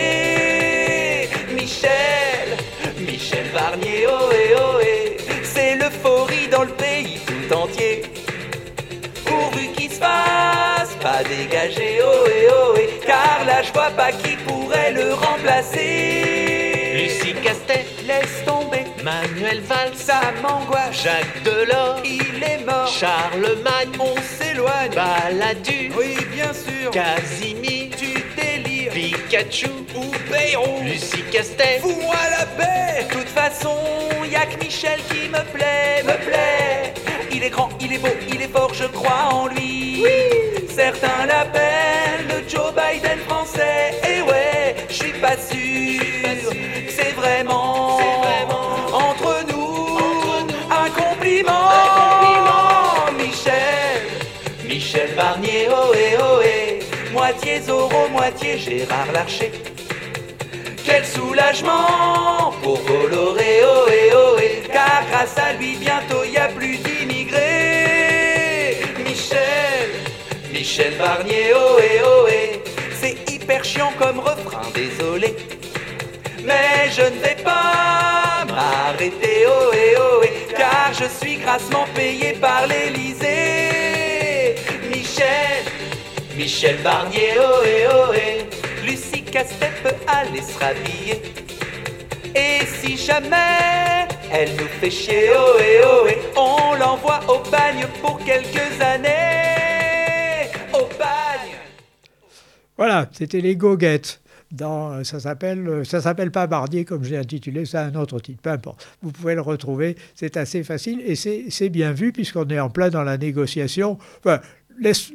Ier. Michel, Michel Barnier, ohé, ohé. C'est l'euphorie dans le pays tout entier. Pourvu qu'il se fasse pas dégager, ohé, ohé, car là je vois pas qui pourrait le remplacer. Lucie Castet, laisse tomber. Manuel Valls, ça m'angoisse. Jacques Delors, il est mort. Charlemagne, on s'éloigne. Balladur, oui bien sûr. Casimir, tu délires. Pikachu ou Bayrou. Lucie Castet, fous-moi la paix. De toute façon, y'a que Michel qui me plaît, me plaît. Il est grand, il est beau, il est fort, je crois en lui. Oui. Certains l'appellent le Joe Biden français. Et ouais, je suis pas sûr, c'est vraiment, vraiment entre, nous, entre nous un compliment. Un compliment. Michel, Michel Barnier, ohé, ohé. Moitié Zorro, moitié Gérard Larcher. Quel soulagement pour Bolloré, ohé, ohé, car grâce à lui bientôt y a plus d'immigrés. Michel, Michel Barnier, ohé, ohé, c'est hyper chiant comme refrain, désolé. Mais je ne vais pas m'arrêter, ohé, ohé, car je suis grassement payé par l'Élysée. Michel, Michel Barnier, ohé, ohé. Lucie Castet peut aller se rhabiller. Et si jamais elle nous fait chier, ohé, ohé, on l'envoie au bagne pour quelques années. Au bagne. Voilà, c'était Les Goguettes. Dans, ça s'appelle, ça s'appelle pas Barnier comme je l'ai intitulé, ça a un autre titre, peu importe. Vous pouvez le retrouver, c'est assez facile et c'est, c'est bien vu puisqu'on est en plein dans la négociation. Enfin, les,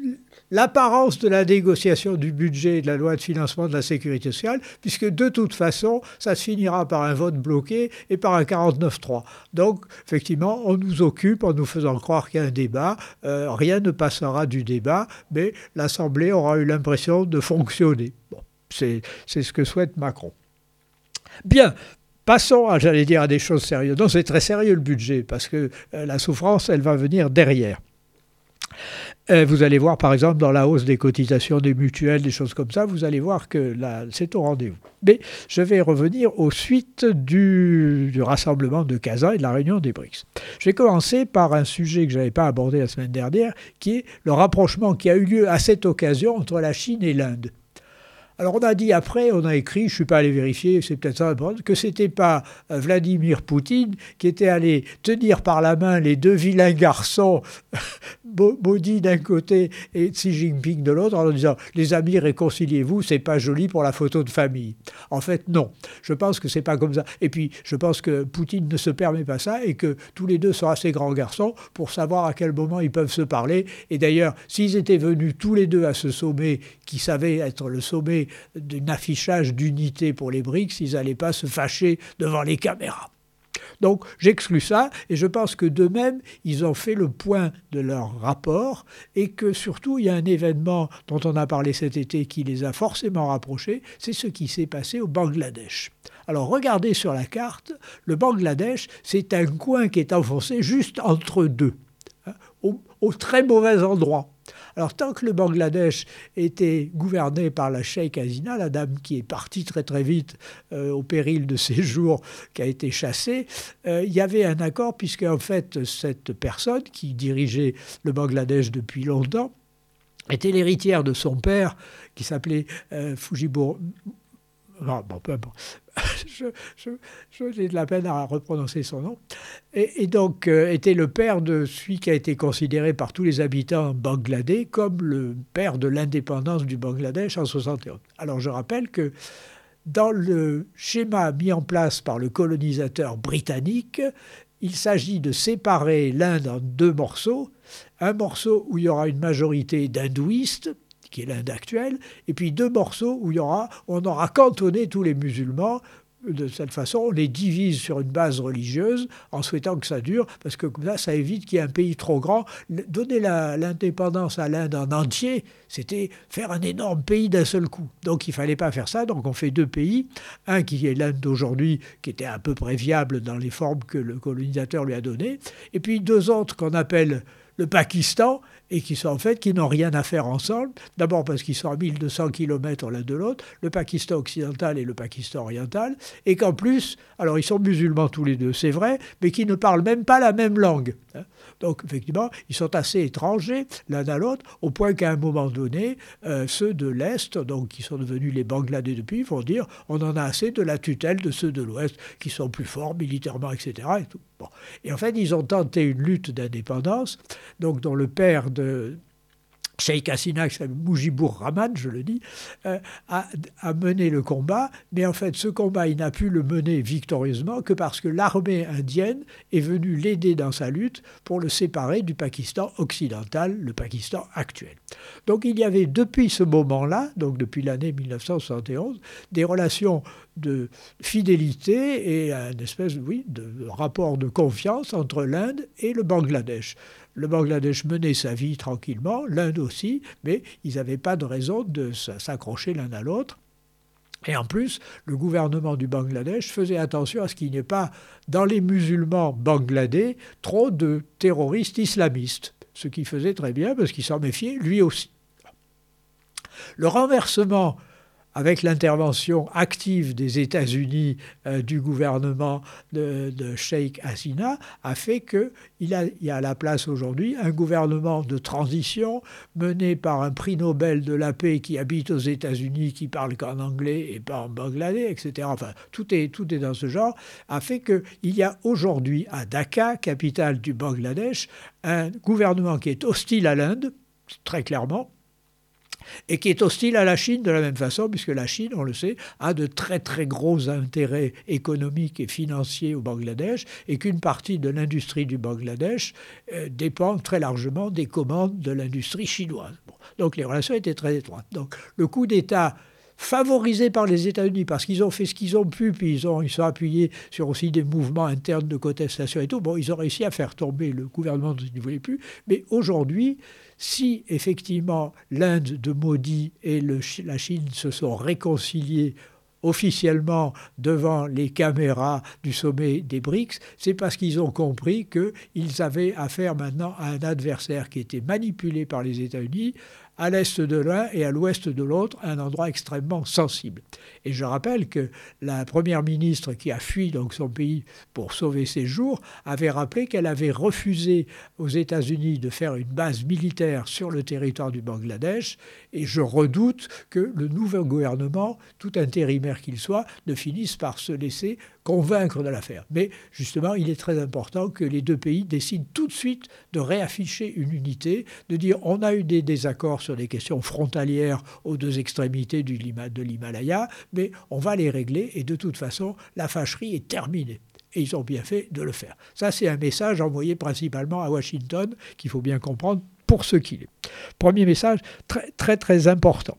l'apparence de la négociation du budget et de la loi de financement de la sécurité sociale, puisque de toute façon, ça se finira par un vote bloqué et par un quarante-neuf trois. Donc, effectivement, on nous occupe en nous faisant croire qu'il y a un débat. Euh, rien ne passera du débat, mais l'Assemblée aura eu l'impression de fonctionner. Bon, c'est, c'est ce que souhaite Macron. Bien. Passons, à, j'allais dire, à des choses sérieuses. Non, c'est très sérieux le budget, parce que euh, la souffrance, elle va venir derrière. Euh, vous allez voir, par exemple, dans la hausse des cotisations des mutuelles, des choses comme ça, vous allez voir que là, c'est au rendez-vous. Mais je vais revenir aux suites du, du rassemblement de Kazan et de la réunion des B R I C S. Je vais commencer par un sujet que je n'avais pas abordé la semaine dernière, qui est le rapprochement qui a eu lieu à cette occasion entre la Chine et l'Inde. Alors on a dit après, on a écrit, je ne suis pas allé vérifier, c'est peut-être ça, que ce n'était pas Vladimir Poutine qui était allé tenir par la main les deux vilains garçons, Modi d'un côté et Xi Jinping de l'autre, en leur disant « Les amis, réconciliez-vous, c'est pas joli pour la photo de famille ». En fait, non. Je pense que c'est pas comme ça. Et puis, je pense que Poutine ne se permet pas ça et que tous les deux sont assez grands garçons pour savoir à quel moment ils peuvent se parler. Et d'ailleurs, s'ils étaient venus tous les deux à ce sommet qui savait être le sommet d'un affichage d'unité pour les B R I C S, ils n'allaient pas se fâcher devant les caméras. Donc j'exclus ça et je pense que d'eux-mêmes, ils ont fait le point de leur rapport et que surtout il y a un événement dont on a parlé cet été qui les a forcément rapprochés, c'est ce qui s'est passé au Bangladesh. Alors regardez sur la carte, le Bangladesh, c'est un coin qui est enfoncé juste entre deux, hein, au, au très mauvais endroit. Alors, tant que le Bangladesh était gouverné par la Sheikh Hasina, la dame qui est partie très très vite euh, au péril de ses jours, qui a été chassée, euh, il y avait un accord puisque en fait, cette personne qui dirigeait le Bangladesh depuis longtemps était l'héritière de son père qui s'appelait euh, Fujibur... Non, bon, peu importe. Je, je, je, j'ai de la peine à reprononcer son nom. Et, et donc, euh, était le père de celui qui a été considéré par tous les habitants bangladais comme le père de l'indépendance du Bangladesh en soixante et onze. Alors, je rappelle que dans le schéma mis en place par le colonisateur britannique, il s'agit de séparer l'Inde en deux morceaux. Un morceau où il y aura une majorité d'hindouistes, qui est l'Inde actuelle, et puis deux morceaux où il y aura, on aura cantonné tous les musulmans. De cette façon, on les divise sur une base religieuse en souhaitant que ça dure, parce que comme ça, ça évite qu'il y ait un pays trop grand. Donner la, l'indépendance à l'Inde en entier, c'était faire un énorme pays d'un seul coup. Donc il ne fallait pas faire ça, donc on fait deux pays. Un qui est l'Inde d'aujourd'hui, qui était à peu près viable dans les formes que le colonisateur lui a données, et puis deux autres qu'on appelle le Pakistan, et qui sont en fait, qui n'ont rien à faire ensemble. D'abord parce qu'ils sont à mille deux cents kilomètres l'un de l'autre, le Pakistan occidental et le Pakistan oriental, et qu'en plus, alors ils sont musulmans tous les deux, c'est vrai, mais qui ne parlent même pas la même langue. Donc effectivement, ils sont assez étrangers l'un à l'autre, au point qu'à un moment donné, euh, ceux de l'Est, donc qui sont devenus les Bangladais depuis, vont dire on en a assez de la tutelle de ceux de l'Ouest, qui sont plus forts militairement, et cetera. Et, tout. Bon. Et en fait, ils ont tenté une lutte d'indépendance, donc dont le père de Sheikh Hasina, qui s'appelle Mujibur Rahman, je le dis, euh, a, a mené le combat, mais en fait ce combat il n'a pu le mener victorieusement que parce que l'armée indienne est venue l'aider dans sa lutte pour le séparer du Pakistan occidental, le Pakistan actuel. Donc il y avait depuis ce moment-là, donc depuis l'année mille neuf cent soixante et onze, des relations de fidélité et un espèce oui, de rapport de confiance entre l'Inde et le Bangladesh. Le Bangladesh menait sa vie tranquillement, l'Inde aussi, mais ils n'avaient pas de raison de s'accrocher l'un à l'autre. Et en plus, le gouvernement du Bangladesh faisait attention à ce qu'il n'y ait pas, dans les musulmans bangladais, trop de terroristes islamistes. Ce qu'il faisait très bien, parce qu'il s'en méfiait, lui aussi. Le renversement avec l'intervention active des États-Unis, euh, du gouvernement de, de Sheikh Hasina, a fait qu'il a, il y a à la place aujourd'hui un gouvernement de transition mené par un prix Nobel de la paix qui habite aux États-Unis, qui parle qu'en anglais et pas en bangladais, et cetera. Enfin, tout est, tout est dans ce genre, a fait qu'il y a aujourd'hui à Dhaka, capitale du Bangladesh, un gouvernement qui est hostile à l'Inde, très clairement, et qui est hostile à la Chine de la même façon, puisque la Chine, on le sait, a de très très gros intérêts économiques et financiers au Bangladesh, et qu'une partie de l'industrie du Bangladesh euh, dépend très largement des commandes de l'industrie chinoise. Bon. Donc les relations étaient très étroites. Donc le coup d'État favorisé par les États-Unis, parce qu'ils ont fait ce qu'ils ont pu, puis ils ont ils sont appuyés sur aussi des mouvements internes de contestation et tout. Bon, ils ont réussi à faire tomber le gouvernement dont ils ne voulaient plus. Mais aujourd'hui, si effectivement l'Inde de Modi et le, la Chine se sont réconciliés officiellement devant les caméras du sommet des BRICS, c'est parce qu'ils ont compris qu'ils avaient affaire maintenant à un adversaire qui était manipulé par les États-Unis, à l'est de l'un et à l'ouest de l'autre, un endroit extrêmement sensible. Et je rappelle que la première ministre qui a fui donc son pays pour sauver ses jours avait rappelé qu'elle avait refusé aux États-Unis de faire une base militaire sur le territoire du Bangladesh. Et je redoute que le nouveau gouvernement, tout intérimaire qu'il soit, ne finisse par se laisser convaincre de l'affaire. Mais justement, il est très important que les deux pays décident tout de suite de réafficher une unité, de dire on a eu des désaccords sur des questions frontalières aux deux extrémités du, de l'Himalaya, mais on va les régler et de toute façon, la fâcherie est terminée. Et ils ont bien fait de le faire. Ça, c'est un message envoyé principalement à Washington qu'il faut bien comprendre pour ce qu'il est. Premier message très, très, très important.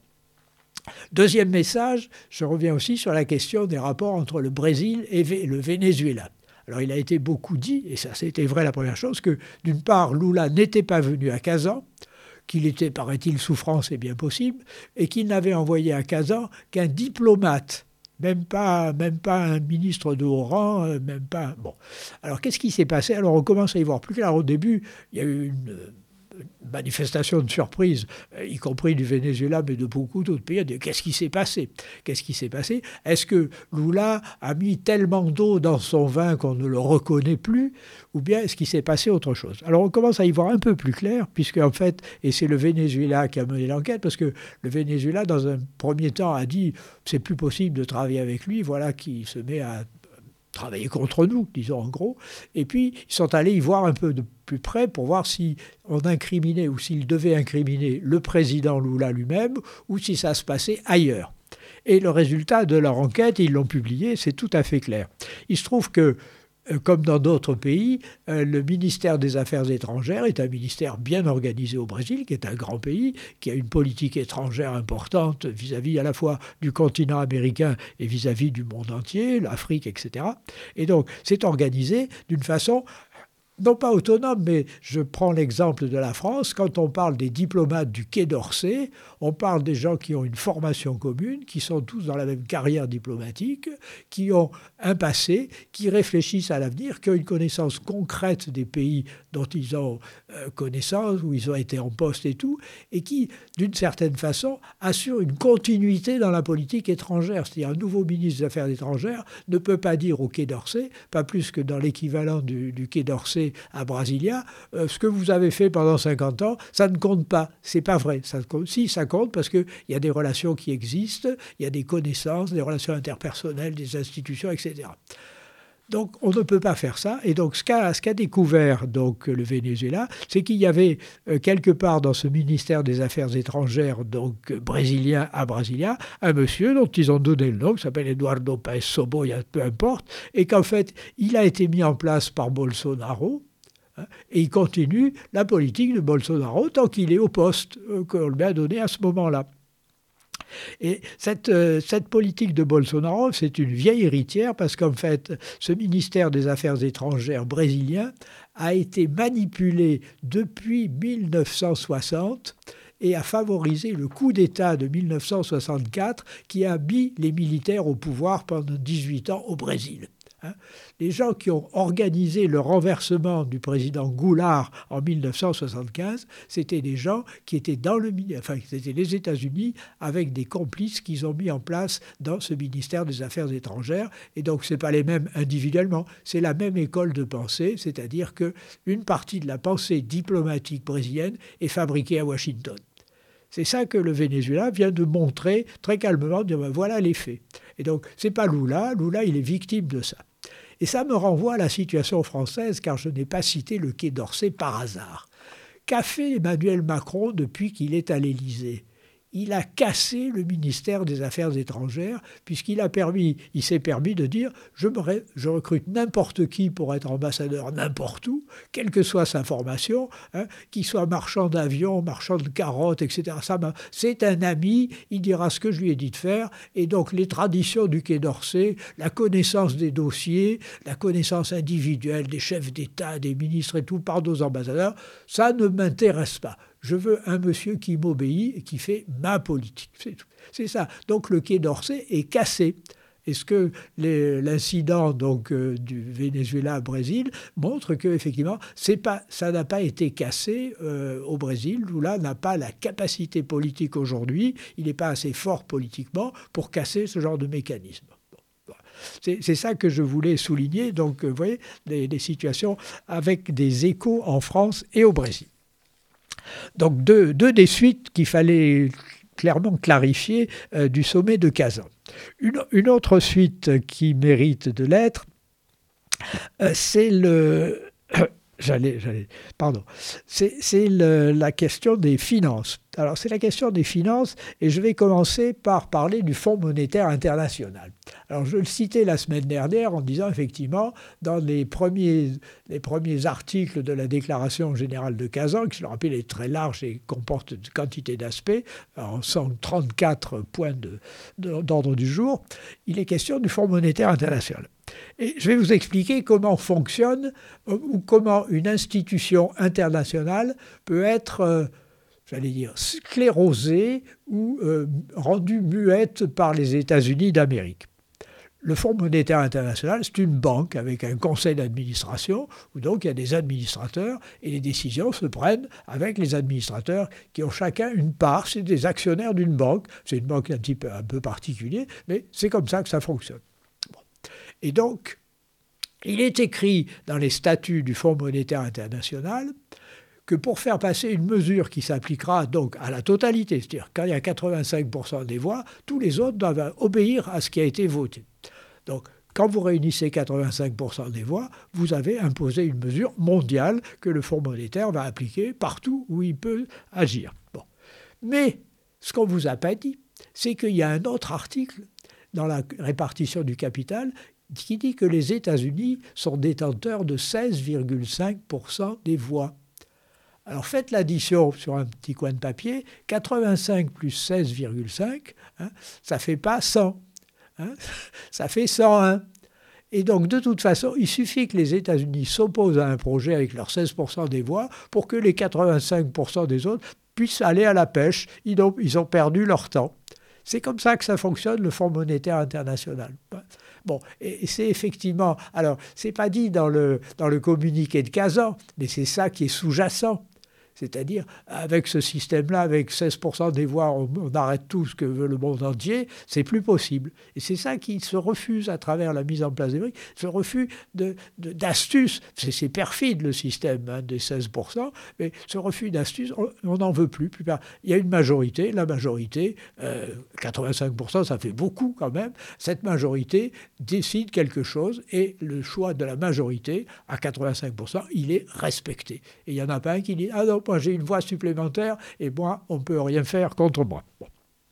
Deuxième message, je reviens aussi sur la question des rapports entre le Brésil et le Venezuela. Alors il a été beaucoup dit, et ça c'était vrai la première chose, que d'une part Lula n'était pas venu à Kazan, qu'il était, paraît-il, souffrant, c'est bien possible, et qu'il n'avait envoyé à Kazan qu'un diplomate, même pas, même pas un ministre de haut rang, même pas... Bon. Alors qu'est-ce qui s'est passé? Alors on commence à y voir plus clair. Au début, il y a eu une... manifestation de surprise, y compris du Venezuela, mais de beaucoup d'autres pays. Qu'est-ce qui s'est passé? Qu'est-ce qui s'est passé? Est-ce que Lula a mis tellement d'eau dans son vin qu'on ne le reconnaît plus? Ou bien est-ce qu'il s'est passé autre chose? Alors on commence à y voir un peu plus clair, puisque en fait, et c'est le Venezuela qui a mené l'enquête, parce que le Venezuela, dans un premier temps, a dit « c'est plus possible de travailler avec lui », voilà qui se met à travailler contre nous, disons en gros. Et puis, ils sont allés y voir un peu de plus près pour voir si on incriminait ou s'ils devaient incriminer le président Lula lui-même ou si ça se passait ailleurs. Et le résultat de leur enquête, ils l'ont publié, c'est tout à fait clair. Il se trouve que, comme dans d'autres pays, le ministère des Affaires étrangères est un ministère bien organisé au Brésil, qui est un grand pays, qui a une politique étrangère importante vis-à-vis à la fois du continent américain et vis-à-vis du monde entier, l'Afrique, et cetera. Et donc, c'est organisé d'une façon... non pas autonome, mais je prends l'exemple de la France. Quand on parle des diplomates du Quai d'Orsay, on parle des gens qui ont une formation commune, qui sont tous dans la même carrière diplomatique, qui ont un passé, qui réfléchissent à l'avenir, qui ont une connaissance concrète des pays dont ils ont euh, connaissance, où ils ont été en poste et tout, et qui, d'une certaine façon, assurent une continuité dans la politique étrangère. C'est-à-dire un nouveau ministre des Affaires étrangères ne peut pas dire au Quai d'Orsay, pas plus que dans l'équivalent du, du Quai d'Orsay à Brasilia, euh, ce que vous avez fait pendant cinquante ans, ça ne compte pas. C'est pas vrai. Ça compte. Si, ça compte parce qu'il y a des relations qui existent, il y a des connaissances, des relations interpersonnelles, des institutions, et cetera. Donc, on ne peut pas faire ça. Et donc, ce qu'a, ce qu'a découvert donc, le Venezuela, c'est qu'il y avait euh, quelque part dans ce ministère des Affaires étrangères, donc brésilien à Brasilia, un monsieur dont ils ont donné le nom, qui s'appelle Eduardo Paes Soboya, peu importe, et qu'en fait, il a été mis en place par Bolsonaro, hein, et il continue la politique de Bolsonaro tant qu'il est au poste euh, qu'on lui a donné à ce moment-là. Et cette, euh, cette politique de Bolsonaro, c'est une vieille héritière parce qu'en fait, ce ministère des Affaires étrangères brésilien a été manipulé depuis mille neuf cent soixante et a favorisé le coup d'État de mille neuf cent soixante-quatre qui a mis les militaires au pouvoir pendant dix-huit ans au Brésil. Les gens qui ont organisé le renversement du président Goulart en mille neuf cent soixante-quinze, c'était des gens qui étaient dans le, enfin, c'était les États-Unis avec des complices qu'ils ont mis en place dans ce ministère des Affaires étrangères. Et donc, ce n'est pas les mêmes individuellement, c'est la même école de pensée, c'est-à-dire qu'une partie de la pensée diplomatique brésilienne est fabriquée à Washington. C'est ça que le Venezuela vient de montrer très calmement, de dire ben voilà les faits. Et donc, ce n'est pas Lula, Lula il est victime de ça. Et ça me renvoie à la situation française, car je n'ai pas cité le Quai d'Orsay par hasard. Qu'a fait Emmanuel Macron depuis qu'il est à l'Élysée ? il a cassé le ministère des Affaires étrangères, puisqu'il a permis, il s'est permis de dire je, me ré, je recrute n'importe qui pour être ambassadeur n'importe où, quelle que soit sa formation, hein, qu'il soit marchand d'avions, marchand de carottes, et cetera. Ça, c'est un ami, il dira ce que je lui ai dit de faire, et donc les traditions du Quai d'Orsay, la connaissance des dossiers, la connaissance individuelle des chefs d'État, des ministres et tout, par nos ambassadeurs, ça ne m'intéresse pas. Je veux un monsieur qui m'obéit et qui fait ma politique. C'est tout. C'est ça. Donc le Quai d'Orsay est cassé. Est-ce que les, l'incident donc, euh, du Venezuela au Brésil montre qu'effectivement, c'est pas, ça n'a pas été cassé euh, au Brésil, où là n'a pas la capacité politique aujourd'hui, il n'est pas assez fort politiquement pour casser ce genre de mécanisme. C'est, c'est ça que je voulais souligner. Donc, vous voyez, des, des situations avec des échos en France et au Brésil. Donc, deux, deux des suites qu'il fallait clairement clarifier euh, du sommet de Kazan. Une, une autre suite qui mérite de l'être, euh, c'est le... J'allais, j'allais, pardon. C'est, c'est le, la question des finances. Alors, c'est la question des finances et je vais commencer par parler du Fonds monétaire international. Alors, je le citais la semaine dernière en disant, effectivement, dans les premiers, les premiers articles de la Déclaration générale de Kazan, qui, je le rappelle, est très large et comporte une quantité d'aspects, en cent trente-quatre points de, de, d'ordre du jour, il est question du Fonds monétaire international. Et je vais vous expliquer comment fonctionne ou comment une institution internationale peut être, euh, j'allais dire, sclérosée ou euh, rendue muette par les États-Unis d'Amérique. Le Fonds monétaire international, c'est une banque avec un conseil d'administration où donc il y a des administrateurs et les décisions se prennent avec les administrateurs qui ont chacun une part. C'est des actionnaires d'une banque. C'est une banque un petit peu, un peu particulière, mais c'est comme ça que ça fonctionne. Et donc, il est écrit dans les statuts du Fonds monétaire international que pour faire passer une mesure qui s'appliquera donc à la totalité, c'est-à-dire quand il y a quatre-vingt-cinq pour cent des voix, tous les autres doivent obéir à ce qui a été voté. Donc, quand vous réunissez quatre-vingt-cinq pour cent des voix, vous avez imposé une mesure mondiale que le Fonds monétaire va appliquer partout où il peut agir. Bon. Mais ce qu'on ne vous a pas dit, c'est qu'il y a un autre article dans la répartition du capital qui dit que les États-Unis sont détenteurs de seize virgule cinq pour cent des voix. Alors faites l'addition sur un petit coin de papier, quatre-vingt-cinq plus seize virgule cinq, hein, ça ne fait pas cent, hein, ça fait cent un. Et donc de toute façon, il suffit que les États-Unis s'opposent à un projet avec leurs seize pour cent des voix pour que les quatre-vingt-cinq pour cent des autres puissent aller à la pêche. Ils ont, ils ont perdu leur temps. C'est comme ça que ça fonctionne, le Fonds monétaire international. Bon, et c'est effectivement... Alors, c'est pas dit dans le, dans le communiqué de Kazan, mais c'est ça qui est sous-jacent. C'est-à-dire, avec ce système-là, avec seize pour cent des voix, on, on arrête tout ce que veut le monde entier, c'est plus possible. Et c'est ça qui se refuse à travers la mise en place des briques, ce refus de, de, d'astuce. C'est, c'est perfide le système hein, des seize pour cent, mais ce refus d'astuce, on n'en veut plus. plus Il y a une majorité, la majorité, euh, quatre-vingt-cinq pour cent, ça fait beaucoup quand même. Cette majorité décide quelque chose et le choix de la majorité, à quatre-vingt-cinq pour cent, il est respecté. Et il n'y en a pas un qui dit « Ah non, moi j'ai une voix supplémentaire et moi, on ne peut rien faire contre moi. Bon. »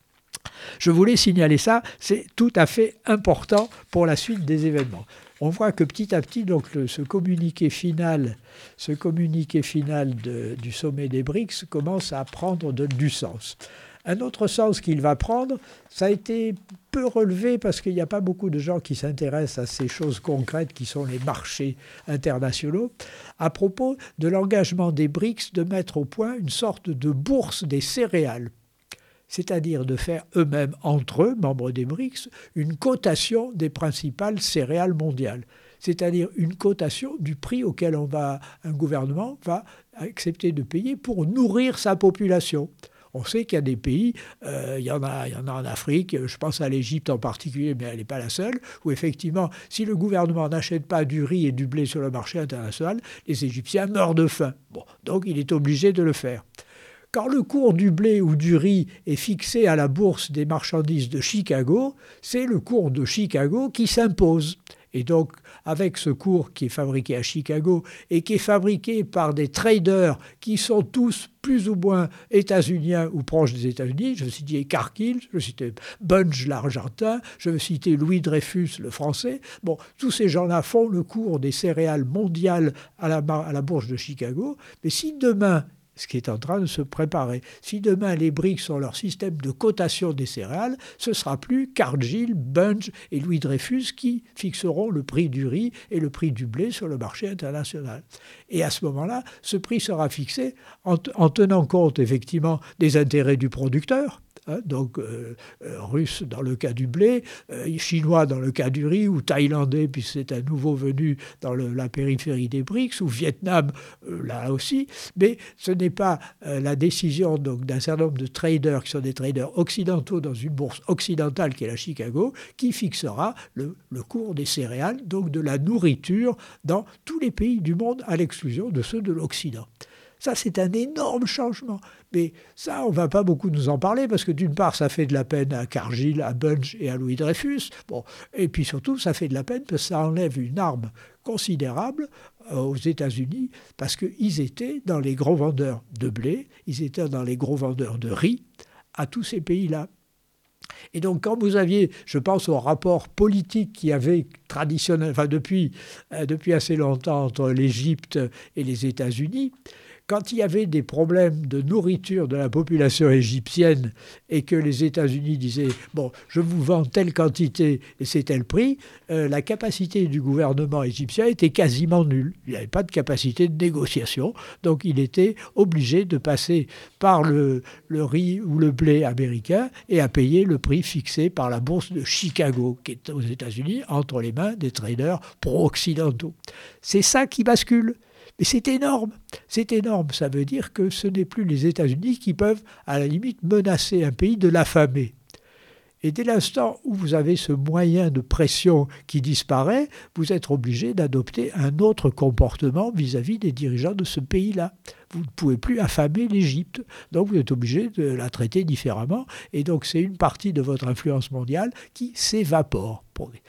Je voulais signaler ça, c'est tout à fait important pour la suite des événements. On voit que petit à petit, donc, le, ce communiqué final, ce communiqué final de, du sommet des BRICS commence à prendre de, du sens. Un autre sens qu'il va prendre, ça a été peu relevé parce qu'il n'y a pas beaucoup de gens qui s'intéressent à ces choses concrètes qui sont les marchés internationaux, à propos de l'engagement des BRICS de mettre au point une sorte de bourse des céréales, c'est-à-dire de faire eux-mêmes, entre eux, membres des BRICS, une cotation des principales céréales mondiales, c'est-à-dire une cotation du prix auquel on va, un gouvernement va accepter de payer pour nourrir sa population. On sait qu'il y a des pays, euh, il y en a, il y en a en Afrique, je pense à l'Égypte en particulier, mais elle n'est pas la seule, où effectivement, si le gouvernement n'achète pas du riz et du blé sur le marché international, les Égyptiens meurent de faim. Bon, donc il est obligé de le faire. Quand le cours du blé ou du riz est fixé à la bourse des marchandises de Chicago, c'est le cours de Chicago qui s'impose. Et donc, avec ce cours qui est fabriqué à Chicago et qui est fabriqué par des traders qui sont tous plus ou moins états-uniens ou proches des États-Unis, je veux citer Cargill, je veux citer Bunge, l'Argentin, je veux citer Louis Dreyfus, le Français. Bon, tous ces gens-là font le cours des céréales mondiales à la, à la bourse de Chicago. Mais si demain, ce qui est en train de se préparer. Si demain les B R I C S ont leur système de cotation des céréales, ce ne sera plus Cargill, Bunge et Louis Dreyfus qui fixeront le prix du riz et le prix du blé sur le marché international. Et à ce moment-là, ce prix sera fixé en, en tenant compte effectivement des intérêts du producteur, hein, donc euh, euh, russe dans le cas du blé, euh, chinois dans le cas du riz, ou thaïlandais puisque c'est un nouveau venu dans le, la périphérie des B R I C S, ou Vietnam euh, là aussi, mais ce n'est pas euh, la décision donc, d'un certain nombre de traders qui sont des traders occidentaux dans une bourse occidentale qui est la Chicago, qui fixera le, le cours des céréales, donc de la nourriture dans tous les pays du monde à l'exclusion de ceux de l'Occident. Ça, c'est un énorme changement. Mais ça, on ne va pas beaucoup nous en parler parce que d'une part, ça fait de la peine à Cargill, à Bunge et à Louis Dreyfus. Bon, et puis surtout, ça fait de la peine parce que ça enlève une arme considérable aux États-Unis parce qu'ils étaient dans les gros vendeurs de blé, ils étaient dans les gros vendeurs de riz à tous ces pays-là. Et donc, quand vous aviez, je pense au rapport politique qu'il y avait traditionnel, enfin depuis, euh, depuis assez longtemps entre l'Égypte et les États-Unis, quand il y avait des problèmes de nourriture de la population égyptienne et que les États-Unis disaient « bon, je vous vends telle quantité et c'est tel prix euh, », la capacité du gouvernement égyptien était quasiment nulle. Il n'y avait pas de capacité de négociation, donc il était obligé de passer par le, le riz ou le blé américain et à payer le prix fixé par la bourse de Chicago, qui est aux États-Unis, entre les mains des traders pro-occidentaux. C'est ça qui bascule. Mais c'est énorme, c'est énorme. Ça veut dire que ce n'est plus les États-Unis qui peuvent, à la limite, menacer un pays de l'affamer. Et dès l'instant où vous avez ce moyen de pression qui disparaît, vous êtes obligé d'adopter un autre comportement vis-à-vis des dirigeants de ce pays-là. Vous ne pouvez plus affamer l'Égypte, donc vous êtes obligé de la traiter différemment. Et donc c'est une partie de votre influence mondiale qui s'évapore.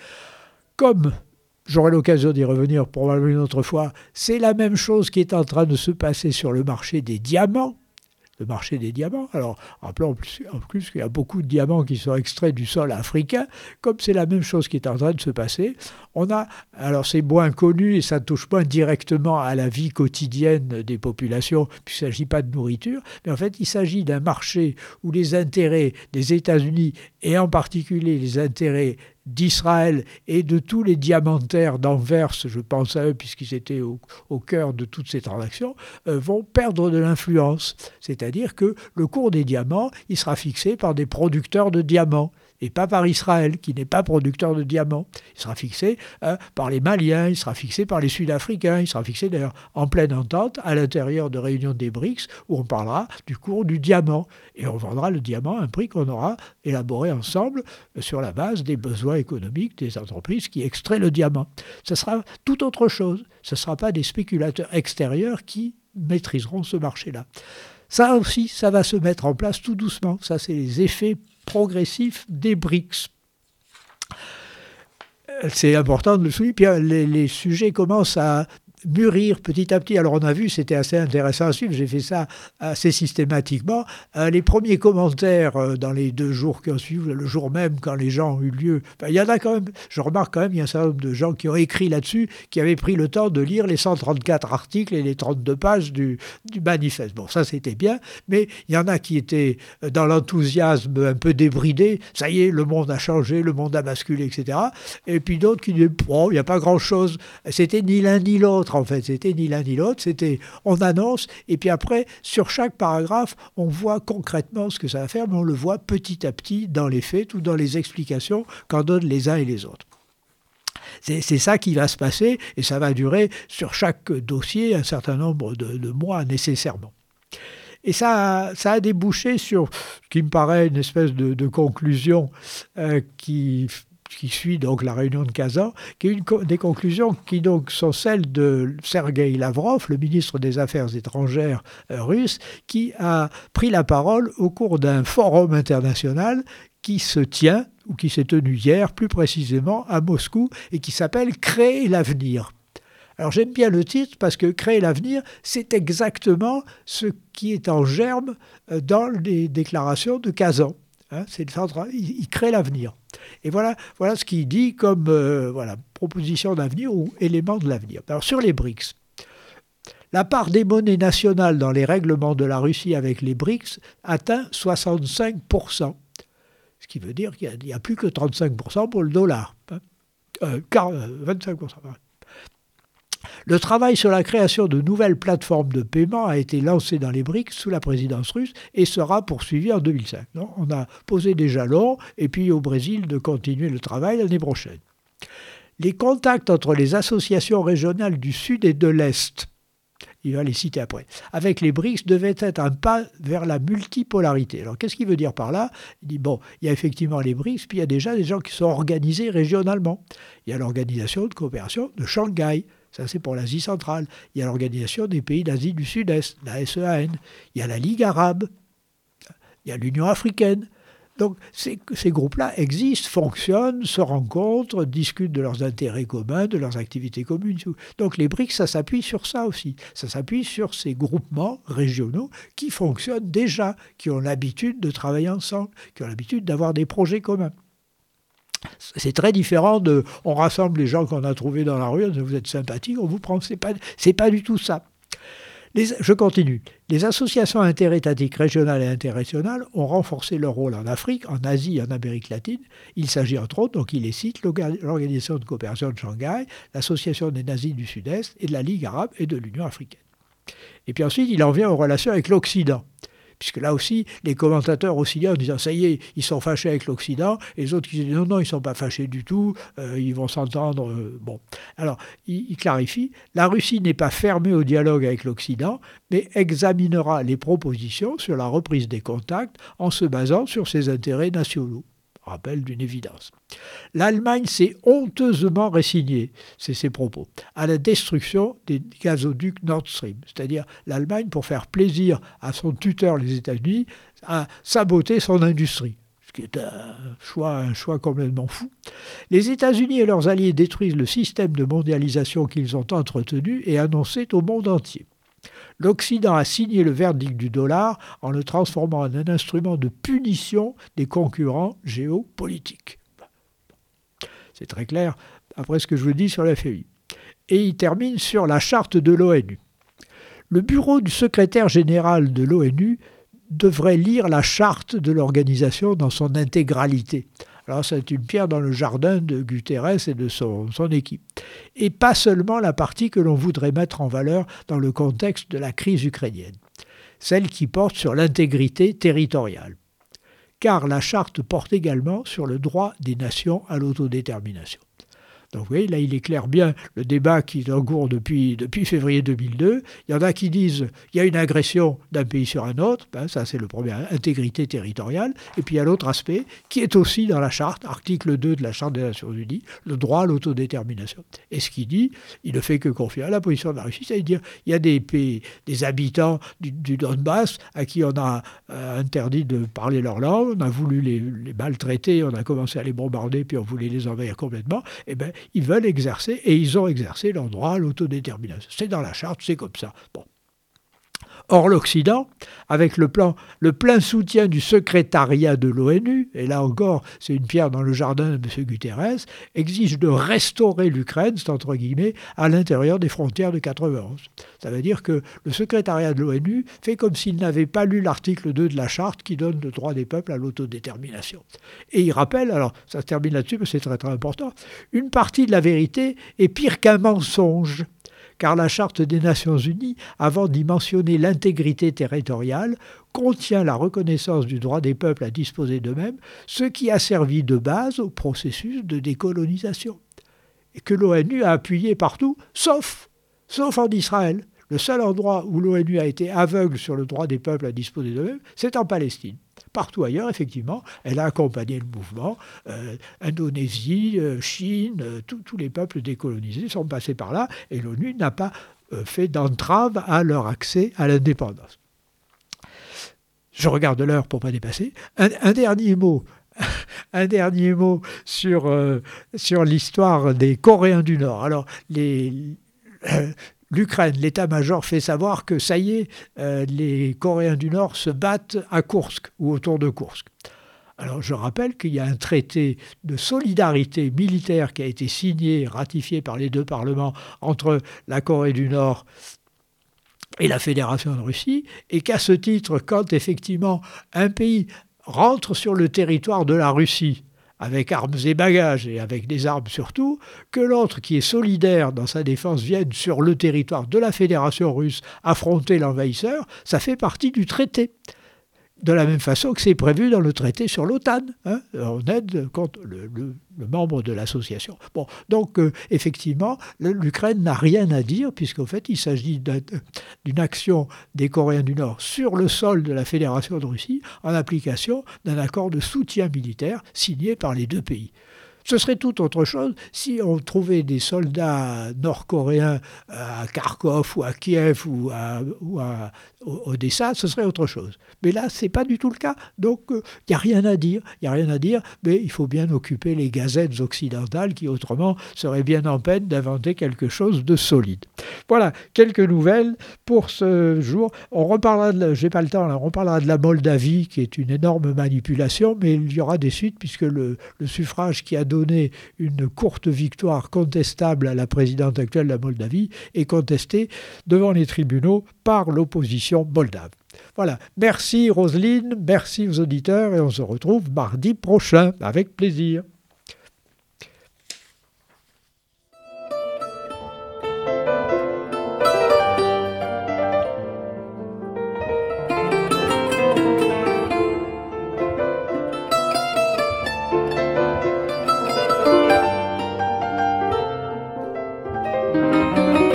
Comme... J'aurai l'occasion d'y revenir probablement une autre fois. C'est la même chose qui est en train de se passer sur le marché des diamants. Le marché des diamants. Alors, rappelons en plus, en plus qu'il y a beaucoup de diamants qui sont extraits du sol africain. Comme c'est la même chose qui est en train de se passer, on a, alors c'est moins connu et ça touche moins directement à la vie quotidienne des populations, puisqu'il ne s'agit pas de nourriture, mais en fait, il s'agit d'un marché où les intérêts des États-Unis, et en particulier les intérêts d'Israël et de tous les diamantaires d'Anvers, je pense à eux puisqu'ils étaient au, au cœur de toutes ces transactions, euh, vont perdre de l'influence. C'est-à-dire que le cours des diamants, il sera fixé par des producteurs de diamants et pas par Israël, qui n'est pas producteur de diamants. Il sera fixé hein, par les Maliens, il sera fixé par les Sud-Africains, il sera fixé d'ailleurs en pleine entente à l'intérieur de réunions des B R I C S où on parlera du cours du diamant. Et on vendra le diamant à un prix qu'on aura élaboré ensemble sur la base des besoins économiques des entreprises qui extraient le diamant. Ce sera tout autre chose. Ce ne sera pas des spéculateurs extérieurs qui maîtriseront ce marché-là. Ça aussi, ça va se mettre en place tout doucement. Ça, c'est les effets progressifs des B R I C S. C'est important de le souligner. Puis les, les sujets commencent à mûrir petit à petit. Alors on a vu, c'était assez intéressant à suivre, j'ai fait ça assez systématiquement. Euh, les premiers commentaires euh, dans les deux jours qui ont suivi, le jour même quand les gens ont eu lieu, ben, il y en a quand même, je remarque quand même, il y a un certain nombre de gens qui ont écrit là-dessus, qui avaient pris le temps de lire les cent trente-quatre articles et les trente-deux pages du, du manifeste. Bon, ça c'était bien, mais il y en a qui étaient dans l'enthousiasme un peu débridé, ça y est, le monde a changé, le monde a basculé, et cetera. Et puis d'autres qui disaient, oh, il n'y a pas grand-chose, c'était ni l'un ni l'autre. En fait, c'était ni l'un ni l'autre, c'était on annonce, et puis après, sur chaque paragraphe, on voit concrètement ce que ça va faire, mais on le voit petit à petit dans les faits ou dans les explications qu'en donnent les uns et les autres. C'est, c'est ça qui va se passer, et ça va durer sur chaque dossier un certain nombre de, de mois nécessairement. Et ça, ça a débouché sur ce qui me paraît une espèce de, de conclusion euh, qui qui suit donc la réunion de Kazan, qui est une co- des conclusions qui donc sont celles de Sergueï Lavrov, le ministre des Affaires étrangères euh, russe, qui a pris la parole au cours d'un forum international qui se tient, ou qui s'est tenu hier, plus précisément à Moscou, et qui s'appelle « Créer l'avenir ». Alors j'aime bien le titre parce que « Créer l'avenir », c'est exactement ce qui est en germe dans les déclarations de Kazan. Hein, c'est le centre, il, il crée l'avenir. Et voilà, voilà ce qu'il dit comme euh, voilà, proposition d'avenir ou élément de l'avenir. Alors sur les BRICS, la part des monnaies nationales dans les règlements de la Russie avec les BRICS atteint soixante-cinq pour cent. Ce qui veut dire qu'il n'y a, a plus que trente-cinq pour cent pour le dollar. Hein, euh, vingt-cinq pour cent. Le travail sur la création de nouvelles plateformes de paiement a été lancé dans les BRICS sous la présidence russe et sera poursuivi en deux mille cinq. Non, on a posé des jalons et puis au Brésil de continuer le travail l'année prochaine. Les contacts entre les associations régionales du Sud et de l'Est, il va les citer après, avec les BRICS devaient être un pas vers la multipolarité. Alors qu'est-ce qu'il veut dire par là ? Il dit, bon, il y a effectivement les BRICS, puis il y a déjà des gens qui sont organisés régionalement. Il y a l'organisation de coopération de Shanghai. Ça, c'est pour l'Asie centrale. Il y a l'Organisation des pays d'Asie du Sud-Est, la S E A N. Il y a la Ligue arabe. Il y a l'Union africaine. Donc, ces, ces groupes-là existent, fonctionnent, se rencontrent, discutent de leurs intérêts communs, de leurs activités communes. Donc, les BRICS, ça s'appuie sur ça aussi. Ça s'appuie sur ces groupements régionaux qui fonctionnent déjà, qui ont l'habitude de travailler ensemble, qui ont l'habitude d'avoir des projets communs. C'est très différent de « on rassemble les gens qu'on a trouvés dans la rue, vous êtes sympathiques, on vous prend ». C'est pas, c'est pas du tout ça. Les, je continue. Les associations interétatiques régionales et internationales ont renforcé leur rôle en Afrique, en Asie et en Amérique latine. Il s'agit entre autres, donc il les cite, l'Organisation de coopération de Shanghai, l'Association des nazis du Sud-Est et de la Ligue arabe et de l'Union africaine. Et puis ensuite, il en vient aux relations avec l'Occident. Puisque là aussi, les commentateurs oscillaient en disant « ça y est, ils sont fâchés avec l'Occident », et les autres qui disaient « non, non, ils ne sont pas fâchés du tout, euh, ils vont s'entendre euh, ». Bon, alors, il, il clarifie « la Russie n'est pas fermée au dialogue avec l'Occident, mais examinera les propositions sur la reprise des contacts en se basant sur ses intérêts nationaux ». Rappel d'une évidence. L'Allemagne s'est honteusement résignée, c'est ses propos, à la destruction des gazoducs Nord Stream. C'est-à-dire l'Allemagne, pour faire plaisir à son tuteur, les États-Unis, a saboté son industrie. Ce qui est un choix, un choix complètement fou. Les États-Unis et leurs alliés détruisent le système de mondialisation qu'ils ont entretenu et annoncé au monde entier. L'Occident a signé le verdict du dollar en le transformant en un instrument de punition des concurrents géopolitiques. C'est très clair, après ce que je vous dis sur la F M I. Et il termine sur la charte de l'ONU. Le bureau du secrétaire général de l'ONU devrait lire la charte de l'organisation dans son intégralité. Alors c'est une pierre dans le jardin de Guterres et de son, son équipe. Et pas seulement la partie que l'on voudrait mettre en valeur dans le contexte de la crise ukrainienne, celle qui porte sur l'intégrité territoriale. Car la charte porte également sur le droit des nations à l'autodétermination. Donc vous voyez, là il éclaire bien le débat qui est en cours depuis, depuis février deux mille deux. Il y en a qui disent qu'il y a une agression d'un pays sur un autre, ben, ça c'est le premier, intégrité territoriale. Et puis il y a l'autre aspect qui est aussi dans la charte, article deux de la Charte des Nations Unies, le droit à l'autodétermination. Et ce qu'il dit, il ne fait que confier à la position de la Russie, c'est-à-dire il y a des pays, des habitants du, du Donbass à qui on a euh, interdit de parler leur langue, on a voulu les, les maltraiter, on a commencé à les bombarder, puis on voulait les envahir complètement, et bien ils veulent exercer, et ils ont exercé leur droit à l'autodétermination. C'est dans la charte, c'est comme ça. Bon. Or, l'Occident, avec le, plan, le plein soutien du secrétariat de l'ONU, et là encore, c'est une pierre dans le jardin de M. Guterres, exige de restaurer l'Ukraine, c'est entre guillemets, à l'intérieur des frontières de quatre-vingt-onze. Ça veut dire que le secrétariat de l'ONU fait comme s'il n'avait pas lu l'article deux de la charte qui donne le droit des peuples à l'autodétermination. Et il rappelle, alors ça se termine là-dessus, mais c'est très très important, une partie de la vérité est pire qu'un mensonge. Car la Charte des Nations Unies, avant d'y mentionner l'intégrité territoriale, contient la reconnaissance du droit des peuples à disposer d'eux-mêmes, ce qui a servi de base au processus de décolonisation. Et que l'ONU a appuyé partout, sauf, sauf en Israël. Le seul endroit où l'ONU a été aveugle sur le droit des peuples à disposer d'eux-mêmes, c'est en Palestine. partout ailleurs, effectivement, elle a accompagné le mouvement. Euh, Indonésie, euh, Chine, euh, tous les peuples décolonisés sont passés par là, et l'ONU n'a pas euh, fait d'entrave à leur accès à l'indépendance. Je regarde l'heure pour ne pas dépasser. Un, un dernier mot. Un dernier mot sur, euh, sur l'histoire des Coréens du Nord. Alors, les, euh, l'Ukraine, l'état-major fait savoir que ça y est, euh, les Coréens du Nord se battent à Koursk ou autour de Koursk. Alors, je rappelle qu'il y a un traité de solidarité militaire qui a été signé, ratifié par les deux parlements entre la Corée du Nord et la Fédération de Russie, et qu'à ce titre, quand effectivement un pays rentre sur le territoire de la Russie avec armes et bagages, et avec des armes surtout, que l'autre qui est solidaire dans sa défense vienne sur le territoire de la Fédération russe affronter l'envahisseur, ça fait partie du traité. De la même façon que c'est prévu dans le traité sur l'OTAN. Hein, on aide contre le, le, le membre de l'association. Bon, donc, euh, effectivement, l'Ukraine n'a rien à dire, puisqu'en fait, il s'agit d'une action des Coréens du Nord sur le sol de la Fédération de Russie, en application d'un accord de soutien militaire signé par les deux pays. Ce serait tout autre chose si on trouvait des soldats nord-coréens à Kharkov ou à Kiev ou à, ou à Odessa, ce serait autre chose. Mais là, ce n'est pas du tout le cas. Donc, il euh, n'y a rien à dire. Il n'y a rien à dire, mais il faut bien occuper les gazettes occidentales qui, autrement, seraient bien en peine d'inventer quelque chose de solide. Voilà, quelques nouvelles pour ce jour. On reparlera, de, j'ai pas le temps, là, on reparlera de la Moldavie, qui est une énorme manipulation, mais il y aura des suites, puisque le, le suffrage qui a donné une courte victoire contestable à la présidente actuelle de la Moldavie est contesté devant les tribunaux par l'opposition moldave. Voilà, merci Roselyne, merci aux auditeurs et on se retrouve mardi prochain avec plaisir.